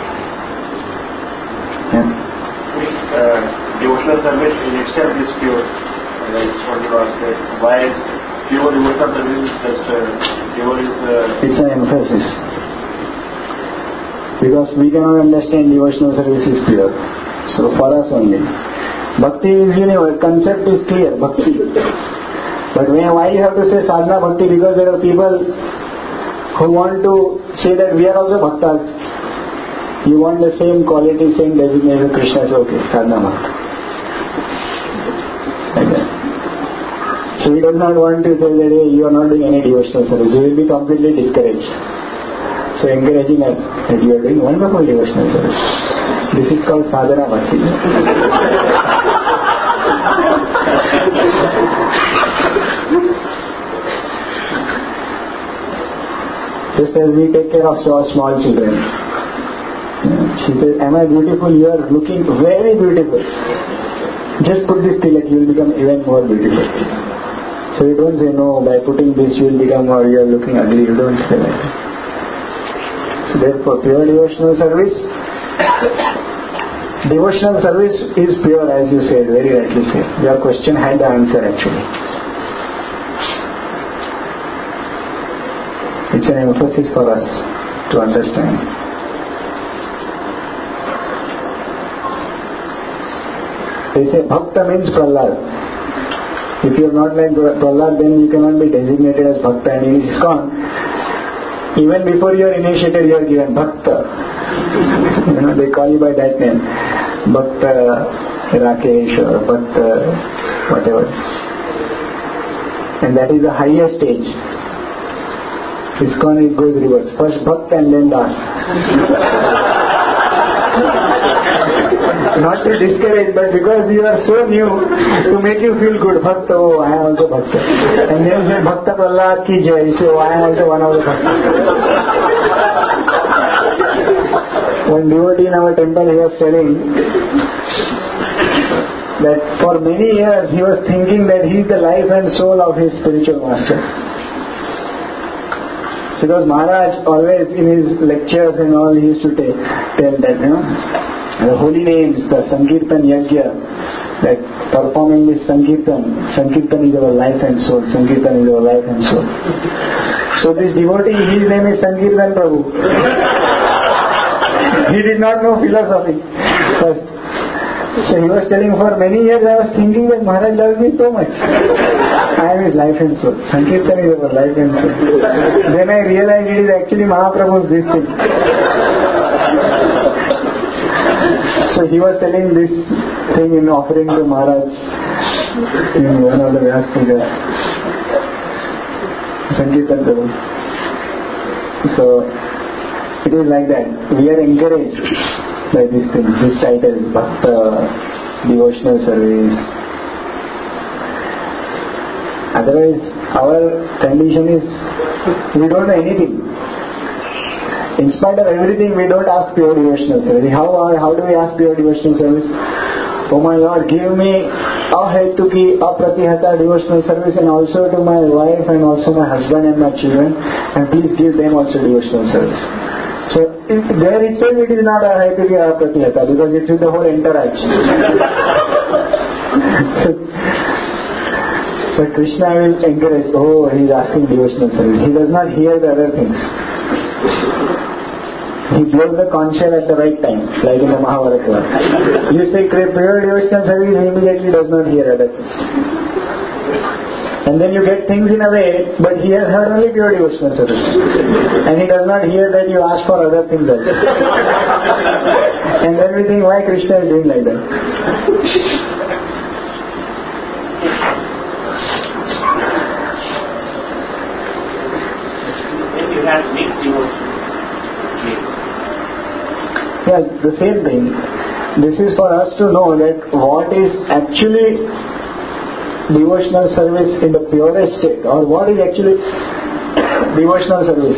Yeah. Uh, devotional service in itself is pure. And I just want to ask that why is pure devotional service is just uh, pure is uh, it's an emphasis. Because we cannot understand devotional service is pure. So for us only. Bhakti is universal, concept is clear, bhakti. But when, why you have to say sadhana bhakti? Because there are people who want to say that we are also bhaktas. You want the same quality, same designation. Krishna says, okay, sadhana bhakta. Like that. So he does not want to say that hey, you are not doing any devotional service. You will be completely discouraged. So encouraging us that you are doing wonderful devotional service. This is called sadhana bhakti. Just as we take care of our small children. She says, am I beautiful? You are looking very beautiful. Just put this tilak, you will become even more beautiful. So you don't say, no, by putting this you will become, or you are looking ugly. You don't say that. So therefore, pure devotional service, devotional service is pure, as you said, very rightly said. Your question had the answer actually. It's an emphasis for us to understand. They say Bhakta means Prahlad. If you are not like Prahlad, then you cannot be designated as Bhakta. And in ISKCON, even before you are initiated, you are given Bhakta. You know, they call you by that name. Bhakta Rakesh or Bhakta whatever. And that is the highest stage. ISKCON it goes reverse. First Bhakta and then Das. Not to discourage, but because you are so new, to make you feel good. Bhakta, oh, I am also Bhakta. And then say Bhakta Prahlad ki jai, you say, oh, I am also one of the Bhaktas. One devotee in our temple, he was telling, that for many years he was thinking that he is the life and soul of his spiritual master. Because Maharaj always in his lectures and all, he used to take, tell that, you know, the holy names, the Sankirtan Yajna, that performing this Sankirtan, Sankirtan is our life and soul, Sankirtan is our life and soul. So this devotee, his name is Sankirtan Prabhu. He did not know philosophy first. So he was telling, for many years I was thinking that Maharaj loves me so much. I am his life and soul. Sankirtan is our life and soul. Then I realized it is actually Mahaprabhu's this thing. So he was telling this thing in offering to Maharaj in one of the Vyas Puja. Sankirtan Prabhu. So it is like that. We are encouraged by these things, these titles, Bhakta, devotional service. Otherwise, our condition is, we don't know anything. In spite of everything, we don't ask pure devotional service. How, how do we ask pure devotional service? Oh my Lord, give me ahetuki, apratihata devotional service, and also to my wife and also my husband and my children, and please give them also devotional service. So if there itself it is not ahetuki, apratihata, because it's with the whole entourage. But Krishna will encourage, oh, he is asking devotional service. He does not hear the other things. He blows the conch shell at the right time, like in the Mahabharata. You say pure devotional service, he immediately does not hear other things. And then you get things in a way, but he has heard only pure devotional service. And he does not hear that you ask for other things also. And then we think, why Krishna is doing like that? Then you have mixed devotion. Yes, the same thing. This is for us to know that what is actually devotional service in the purest state, or what is actually devotional service.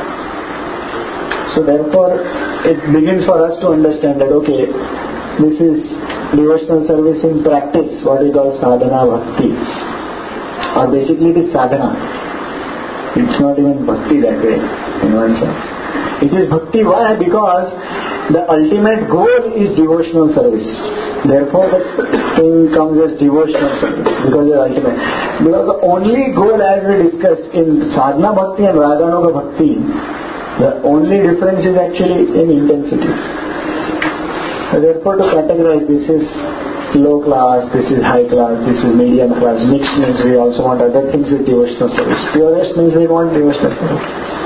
So therefore it begins for us to understand that okay, this is devotional service in practice, what is called sadhana bhakti, or basically it is sadhana. It's not even bhakti that way in one sense. It is bhakti. Why? Because the ultimate goal is devotional service. Therefore the thing comes as devotional service, because the ultimate. Because the only goal, as we discussed in sadhana bhakti and raganuga bhakti, the only difference is actually in intensity. So therefore to categorize, this is low class, this is high class, this is medium class, mixed means we also want other things with devotional service. Purest means we want devotional service.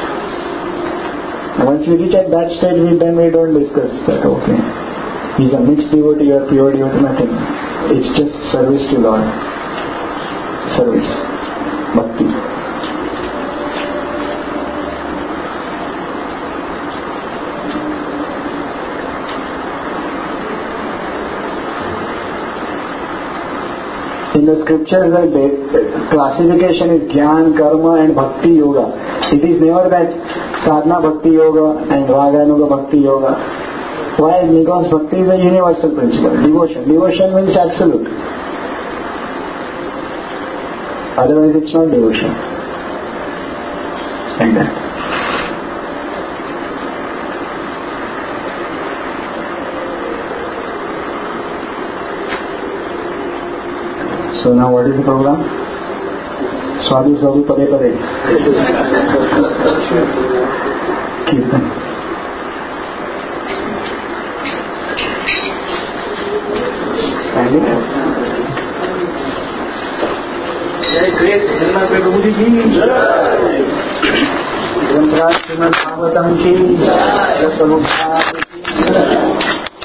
Once we reach at that stage, we, then we don't discuss that, okay, he's a mixed devotee or pure devotee, nothing. It's just service to Lord. Service. Bhakti. In the scriptures, the classification is Jnana, Karma and Bhakti Yoga. It is never that Sadhana Bhakti Yoga and Raganuga Bhakti Yoga. Why? Because Bhakti is a universal principle. Devotion. Devotion means absolute. Otherwise it's not devotion. Like that. So now what is the program? Swadu Swadu Pade Pade. Kirtan. Standing. Jai Great Srimad Prabhu Ji. Jai. Granthra Srimad Bhagavatam Ki. Jai.